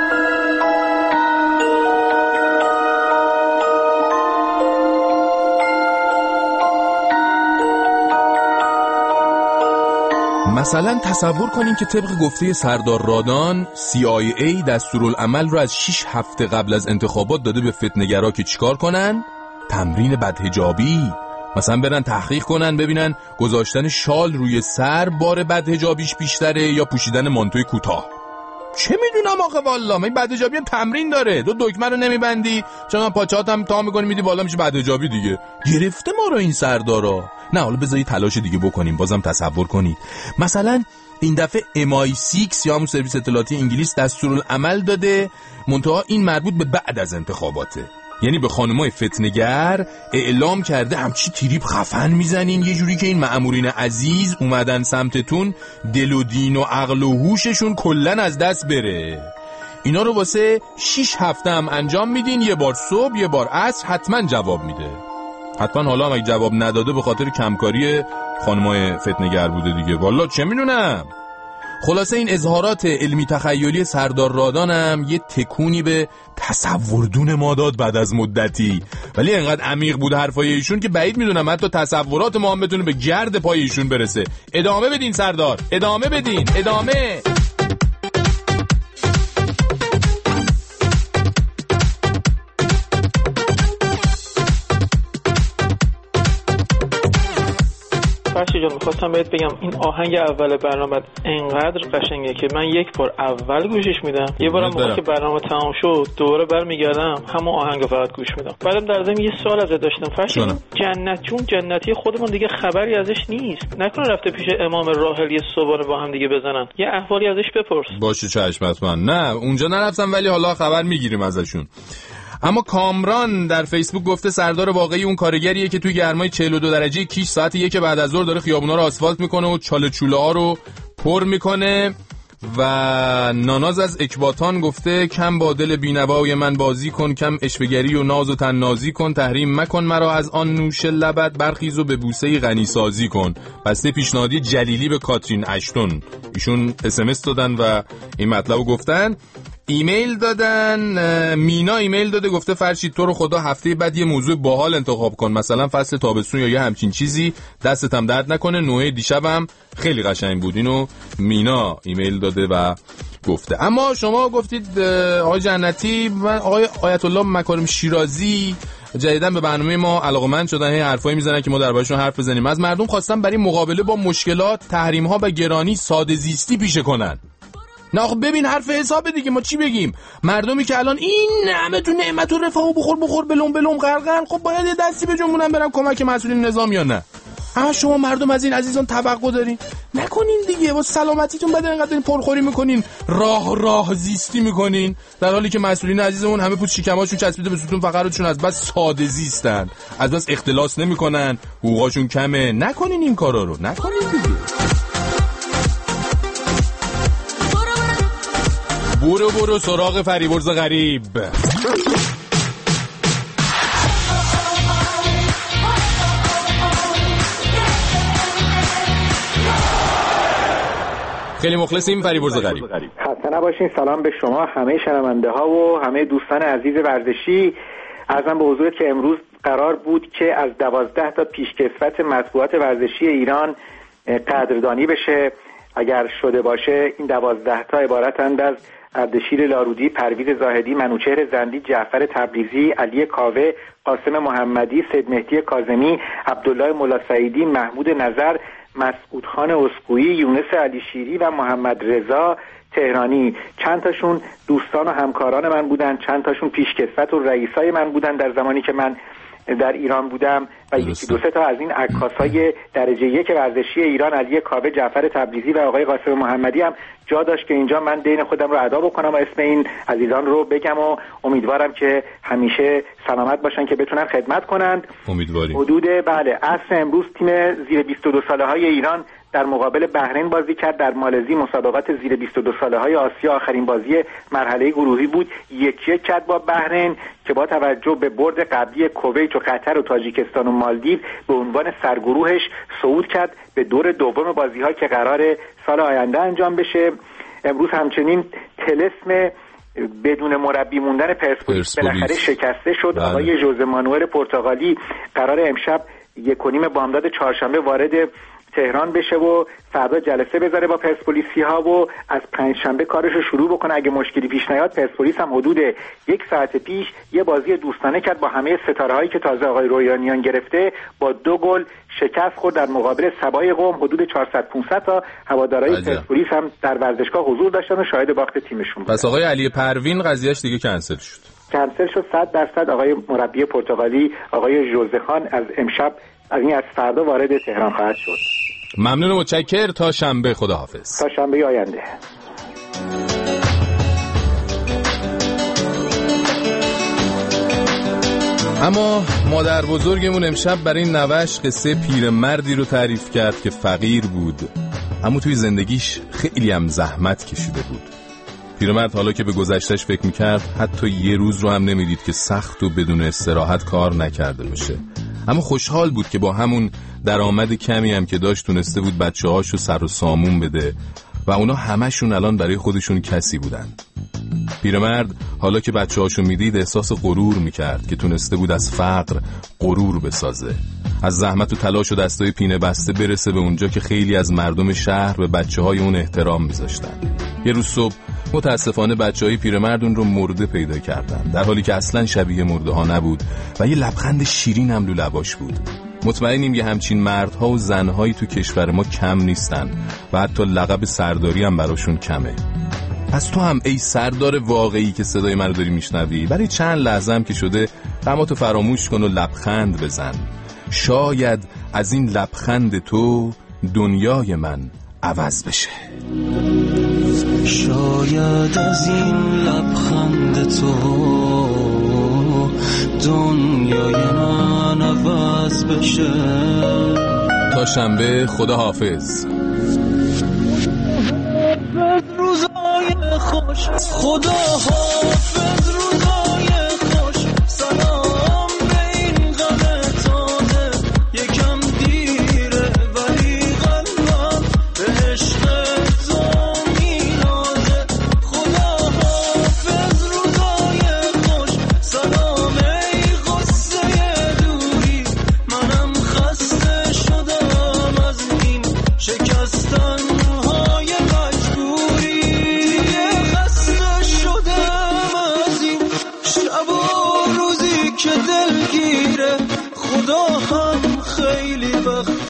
مثلا تصور کنیم که طبق گفته سردار رادان CIA دستورالعمل رو از 6 هفته قبل از انتخابات داده به فتنه‌گرا که چیکار کنن؟ تمرین بدحجابی. مثلا برن تحقیق کنن ببینن گذاشتن شال روی سر بار بدحجابیش بیشتره یا پوشیدن مانتوی کوتاه. چه میدونم آخه والله، این بدحجابی هم تمرین داره. دو دکمه رو نمیبندی چون پاچات هم تا میکنی میدی بالا میشه بدحجابی دیگه. گرفته ما رو این سردارا. نه حالا بذاری تلاش دیگه بکنیم، بازم تصور کنید مثلا این دفعه MI6 یا همون سرویس اطلاعاتی انگلیس دستورالعمل داده، منتها این مربوط به بعد از انتخاباته. یعنی به خانمای فتنه‌گر اعلام کرده همچی تریپ خفن میزنین یه جوری که این مأمورین عزیز اومدن سمتتون دل و دین و عقل و هوششون کلن از دست بره. اینا رو واسه 6 هفته هم انجام میدین، یه بار صبح یه بار عصر حتما جواب میده. حتما حالا هم اگه جواب نداده به خاطر کمکاری خانمای فتنه‌گر بوده دیگه، والا چه میدونم. خلاصه این اظهارات علمی تخیلی سردار رادانم یه تکونی به تصوردون ما داد بعد از مدتی، ولی انقدر عمیق بود حرفای ایشون که بعید میدونم حتی تصورات ما هم بتونه به گرد پای ایشون برسه. ادامه بدین سردار، ادامه بدین، ادامه. فرشی جان میخواستم بهت بگم این آهنگ اول برنامه انقدر قشنگه که من یک بار اول گوشش میدم، یه بارم موقع که برنامه تمام شد دوباره برمیگردم همون آهنگ فقط گوش میدم. بعدم در ضمن یه سوال ازت داشتم فرشی، جنتی خودمون دیگه خبری ازش نیست، نکنه رفته پیش امام راحلی صبحانه با هم دیگه بزنن؟ یه احوالی ازش بپرس. باشه چشم حتما. نه اونجا نرفتم ولی حالا خبر میگیریم ازشون. اما کامران در فیسبوک گفته سردار واقعی اون کارگریه که توی گرمای 42 درجه کیش ساعت 1 بعد از ظهر داره خیابونا رو آسفالت میکنه و چاله چوله ها رو پر میکنه. و ناناز از اکباتان گفته کم با دل بینوای من بازی کن، کم اشوه‌گری و ناز و تنازی کن، تحریم مکن مرا از آن نوش لبت، برخیز و به بوسه غنی سازی کن. بسته پیشنهادی جلیلی به کاترین اشتون. ایشون SMS دادن و این مطلبو گفتن. ایمیل دادن، مینا ایمیل داده گفته فرشید تو رو خدا هفته بعد یه موضوع باحال انتخاب کن، مثلا فصل تابستون یا یه همچین چیزی، دستت هم درد نکنه. نوعه دیشبم خیلی قشنگ بود. اینو مینا ایمیل داده و گفته. اما شما گفتید آقای جنتی و آقای آیت الله مکارم شیرازی جدیداً به برنامه ما علاقه‌مند شدن، هی حرفایی میزنن که ما دربارشون حرف بزنیم. از مردم خواستن برای مقابله با مشکلات، تحریم‌ها و گرانی ساده زیستی پیشه کنن. نه خب ببین حرف حساب دیگه، ما چی بگیم؟ مردمی که الان این نعمت و نعمت و رفاه و بخور بلوم غرقن، خب باید یه دستی به جنبونن برم کمک مسئولین نظام یا نه؟ اما شما مردم از این عزیزان توقع دارین؟ نکنین دیگه، واسه سلامتیتون بده اینقدر پرخوری میکنین، راه زیستی میکنین، در حالی که مسئولین عزیزمون همه پوست شکماشون چسبیده به ستون فقراتشون، از بس ساده زیستن، از بس اختلاس نمیکنن، حقوقاشون کمه. نکنین این کارا رو، نکنین دیگه. برو سراغ فریبرز غریب. خیلی مخلصیم فریبرز غریب. خسته نباشین. سلام به شما همه شنونده ها و همه دوستان عزیز ورزشی. عرضم به حضورت که امروز قرار بود که از 12 تا پیشکسوت مطبوعات ورزشی ایران قدردانی بشه. اگر شده باشه این 12 تا عبارتند از اردشیر لارودی، پرویز زاهدی، منوچهر زندی، جعفر تبریزی، علی کاوه، قاسم محمدی، سید مهدی کاظمی، عبدالله ملاسعیدی، محمود نظر، مسعود خان اسکویی، یونس علی شیری و محمد رضا تهرانی. چند تاشون دوستان و همکاران من بودن، چند تاشون پیشکسوت و رئیسای من بودن در زمانی که من در ایران بودم و یکی دو سه تا از این عکاسای درجه 1 ورزشی ایران، علی کاوه، جعفر تبریزی و آقای قاسم محمدی هم جا داشت که اینجا من دین خودم رو ادا بکنم و اسم این عزیزان رو بگم و امیدوارم که همیشه سلامت باشن که بتونن خدمت کنند. امیدواریم. حدود عصر امروز تیم زیر 22 ساله های ایران در مقابل بحرین بازی کرد. در مالزی مسابقات زیر 22 ساله های آسیا آخرین بازی مرحله گروهی بود، 1-1 کرد با بحرین که با توجه به برد قبلی کویت و قطر و تاجیکستان و مالدیو به عنوان سرگروهش صعود کرد به دور دوم بازی‌ها که قرار سال آینده انجام بشه. امروز همچنین طلسم بدون مربی موندن پرسپولیس بالاخره شکسته شد. آقای ژوزه مانوئل پرتغالی قرار امشب 1:30 بامداد چهارشنبه وارد تهران بشه و فردا جلسه بذاره با پرسپولیسی ها و از پنجشنبه کارش رو شروع بکنه. اگه مشکلی پیش نیاد پرسپولیس هم حدود 1 ساعت پیش یه بازی دوستانه کرد با همه ستاره هایی که تازه آقای رویانیان گرفته، با 2 گل شکست خورد در مقابل سبای قم. حدود 400-500 تا هوادارهای پرسپولیس هم در ورزشگاه حضور داشتن و شاهد باخت تیمشون بود. پس آقای علی پروین قضیهش دیگه کنسل شد 100%. آقای مربی پرتغالی آقای ژوزه خان از امشب از فردا وارد تهران خواهد شد. ممنون و متشکر. تا شنبه، خداحافظ. تا شنبه آینده. اما مادر بزرگمون امشب برای نوش قصه پیرمردی رو تعریف کرد که فقیر بود اما توی زندگیش خیلی هم زحمت کشیده بود. پیرمرد حالا که به گذشتش فکر میکرد حتی یه روز رو هم نمیدید که سخت و بدون استراحت کار نکرده باشه. اما خوشحال بود که با همون درآمد کمی هم که داشت تونسته بود بچه‌هاشو سر و سامون بده و اونا همشون الان برای خودشون کسی بودن. پیرمرد حالا که بچه‌هاشو میدید احساس غرور میکرد که تونسته بود از فقر غرور بسازه، از زحمت و تلاش و دستای پینه بسته برسه به اونجا که خیلی از مردم شهر به بچه‌های اون احترام میذاشتن. یه روز صبح متاسفانه بچه‌های پیرمرد اون رو مرده پیدا کردن، در حالی که اصلاً شبیه مرده ها نبود و یه لبخند شیرین هم رو لباش بود. مطمئنیم یه همچین مردها و زنهایی تو کشور ما کم نیستن و حتی لقب سرداری هم براشون کمه. پس تو هم ای سردار واقعی که صدای من رو داری میشنوی، برای چند لحظه هم که شده غماتو فراموش کن و لبخند بزن. شاید از این لبخند تو دنیای من عوض بشه. شاید از این لبخند تو دنیای من عوض بشه. تا شنبه، خدا حافظ. روزای خوش، خدا حافظ. روزای خوش، سلام به این غم تازه. یکم دیره ولی قلبم به عشق تو می‌نازه. خدا حافظ. روزای خوش، سلام ای غصه دوری. منم خسته شدم از این شکستن